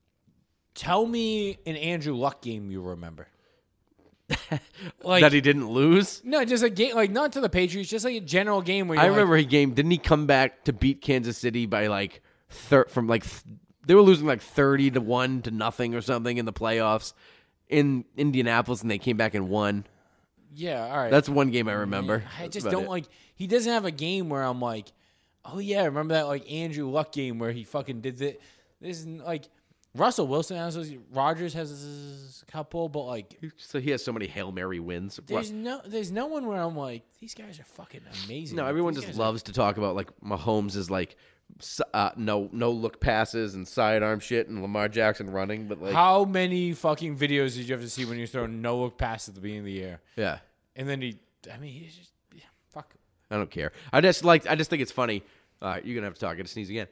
tell me an Andrew Luck game you remember. Like that he didn't lose. no, just a game like not to the Patriots, just like a general game where I you're remember like, he game. Didn't he come back to beat Kansas City by like thir- from like th- they were losing like thirty to one to nothing or something in the playoffs in Indianapolis, and they came back and won. yeah, all right. That's one game I remember. I That's just about don't it. like. He doesn't have a game where I'm like, oh yeah, remember that like Andrew Luck game where he fucking did it. This is like Russell Wilson has those, Rodgers has a couple, but like So he has so many Hail Mary wins. there's no there's no one where I'm like these guys are fucking amazing. No, Like, everyone these just guys are- loves to talk about like Mahomes is like s- uh, no no look passes and sidearm shit and Lamar Jackson running, but like How many fucking videos did you have to see when you're throwing no look pass at the beginning of the year, yeah, and then he? I mean, he's just yeah, fuck. I don't care. I just like I just think it's funny. All right, you're gonna have to talk. I gotta sneeze again.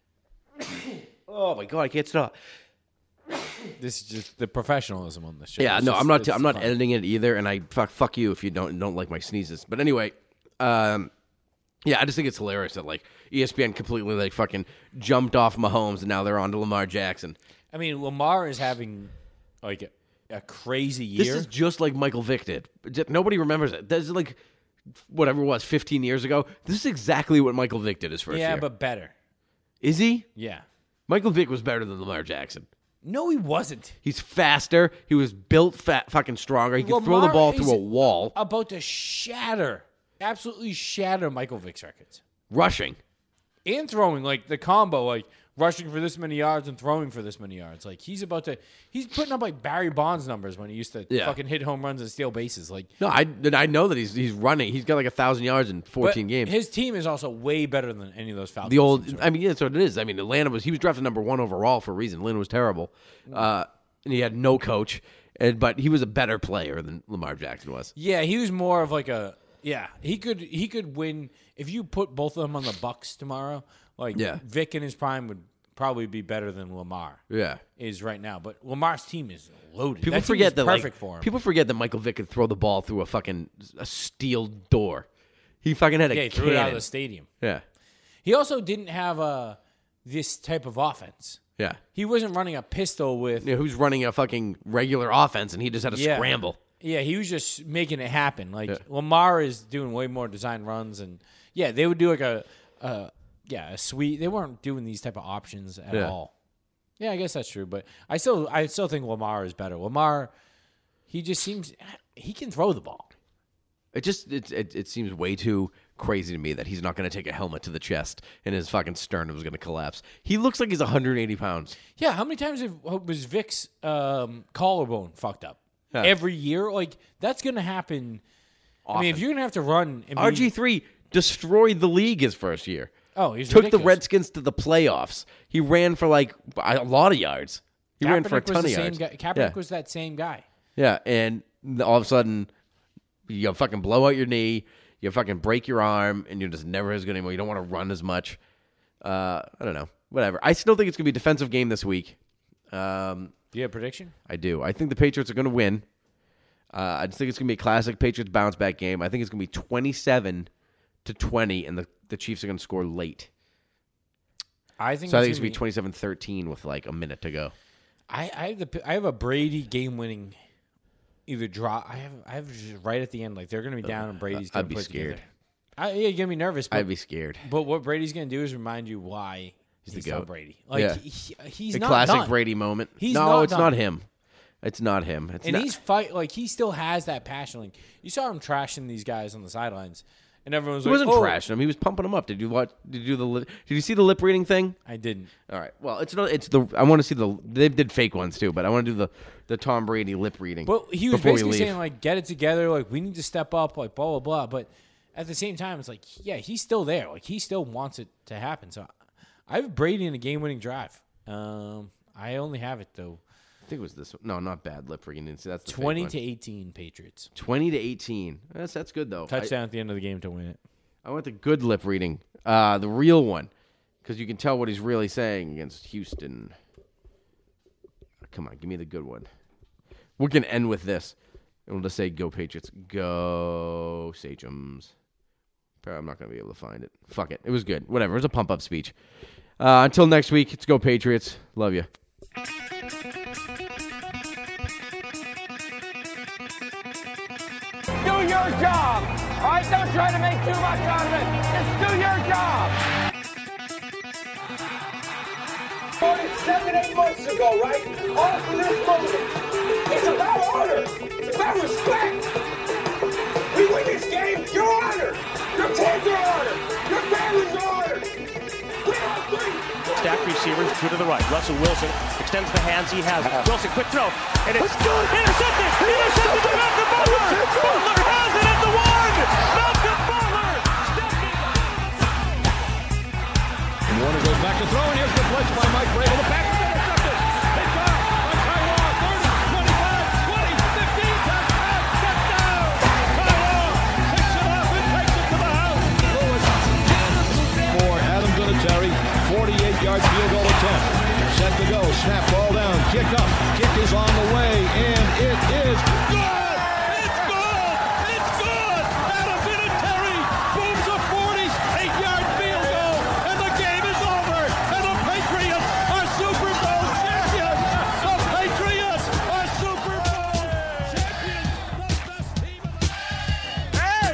Oh my god, I can't stop. This is just the professionalism on this show. Yeah, It's no, just- I'm not. it's I'm not fun. editing it either, and I fuck fuck you if you don't don't like my sneezes. But anyway, um, yeah, I just think it's hilarious that like E S P N completely like fucking jumped off Mahomes and now they're on to Lamar Jackson. I mean, Lamar is having like a, a crazy year. This is just like Michael Vick did. Just- nobody remembers it. This is like whatever it was fifteen years ago. This is exactly what Michael Vick did his first yeah, year. but better. Is he? Yeah. Michael Vick was better than Lamar Jackson. No, he wasn't. He's faster. He was built fat, fucking stronger. He could throw the Lamar ball is through a wall. About to shatter, absolutely shatter Michael Vick's records. Rushing. And throwing, like the combo, like rushing for this many yards and throwing for this many yards. Like he's about to, he's putting up like Barry Bonds numbers when he used to Yeah. fucking hit home runs and steal bases. Like No, I I know that he's he's running. He's got like a thousand yards in but fourteen games. his team is also way better than any of those Falcons. The old, teams, I mean, yeah, that's what it is. I mean, Atlanta was he was drafted number one overall for a reason. Lynn was terrible, uh, and he had no coach, and but he was a better player than Lamar Jackson was. Yeah, he was more of like a yeah. He could he could win if you put both of them on the Bucks tomorrow. Like Yeah. Vic in his prime would probably be better than Lamar Yeah, is right now. But Lamar's team is loaded. people that team forget is that perfect like for him. people forget that Michael Vick could throw the ball through a fucking a steel door. He fucking had a yeah, he cannon. threw it out of the stadium. Yeah, He also didn't have a this type of offense. Yeah. He wasn't running a pistol with. You know, who's running a fucking regular offense, and he just had to Yeah. scramble. Yeah, he was just making it happen. Like Yeah. Lamar is doing way more design runs, and yeah, they would do like a, a yeah a sweet. They weren't doing these type of options at Yeah. all. Yeah, I guess that's true, but I still I still think Lamar is better. Lamar, he just seems he can throw the ball. It just it, it it seems way too crazy to me that he's not going to take a helmet to the chest and his fucking sternum is going to collapse. He looks like he's one hundred eighty pounds. Yeah, how many times have, was Vic's um, collarbone fucked up? Yeah. Every year, like that's going to happen. I mean, if you're going to have to run, and be, R G three destroyed the league his first year. oh, he's Took ridiculous. the Redskins to the playoffs. He ran for like a lot of yards. He ran for a Kaepernick ton was of the same yards. guy. Kaepernick yeah. was that same guy. yeah, and all of a sudden, you fucking blow out your knee, you fucking break your arm, and you're just never as good anymore. You don't want to run as much. Uh, I don't know. Whatever. I still think it's going to be a defensive game this week. Um, Do you have a prediction? I do. I think the Patriots are going to win. Uh, I just think it's going to be a classic Patriots bounce back game. I think it's going to be twenty-seven to twenty, and the, the Chiefs are going to score late. I think So I it's think it's gonna going to be twenty-seven thirteen with like a minute to go. I, I have the I have a Brady game winning either draw. I have I have just right at the end, like they're going to be down and Brady's going I'd to be put it scared. together. I, yeah, you're going to be nervous. But, I'd be scared. but what Brady's going to do is remind you why he's, the still GOAT. Brady. Like Yeah. he, he's The not classic done. Brady moment. He's no, not it's done. not him. It's not him. It's and not. he's fight like he still has that passion. Like you saw him trashing these guys on the sidelines, and everyone was He like, wasn't "Oh, trashing him. He was pumping him up. Did you watch? Did you do the? Lip, did you see the lip reading thing? I didn't." All right. Well, it's not. It's the. I want to see the. They did fake ones too, but I want to do the the Tom Brady lip reading. But he was before we basically leave. saying like, "Get it together. Like we need to step up. Like blah blah blah." But at the same time, it's like, yeah, he's still there. Like he still wants it to happen. So I have Brady in a game winning drive. Um, I only have it though. I think it was this one. No, not bad lip reading. That's the fake Twenty one. to eighteen Patriots. twenty to eighteen. That's that's good though. Touchdown at the end of the game to win it. I, I want the good lip reading, uh, the real one, because you can tell what he's really saying against Houston. Come on, give me the good one. We're gonna end with this, and we'll just say, "Go Patriots, go Sachems." I'm not gonna be able to find it. Fuck it. It was good. Whatever. It was a pump up speech. Uh, until next week, it's Go Patriots. Love you. Do your job. All right, don't try to make too much out of it. Just do your job. Started seven, eight months ago, right? All for this moment. It's about honor. It's about respect. We win this game, you're honored. Your kids are honored. Your family's honored. Three on three. Stack receivers, two to the right. Russell Wilson extends the hands he has. Wilson, quick throw. And it's intercepted. Intercepted by Malcolm Butler. Butler has it at the one. Malcolm Butler stepping. Warner goes back to throw, and here's the blitz by Mike Vrabel. The pass is intercepted. It's out by Taiwan. thirty, twenty-five, twenty, fifteen, touchdown, touchdown. Taiwan picks it up and takes it to the house. Lewis for Adam Vinatieri. forty-eight yard field goal attempt. Set to go. Snap, ball down. Kick up. Kick is on the way, and it is good. It's good. It's good. Adam Vinatieri booms a forty-eight yard field goal, and the game is over. And the Patriots are Super Bowl champions. The Patriots are Super Bowl champions. The best team in the Hey!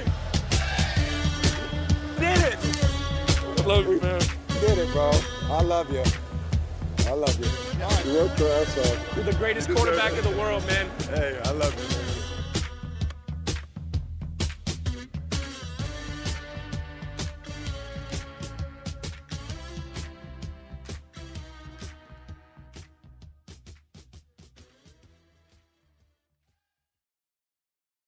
Did it! I love you, man. Did it, bro. I love you. I love you. You worked your ass off. You're the greatest quarterback in the world, man. Hey, I love you, man.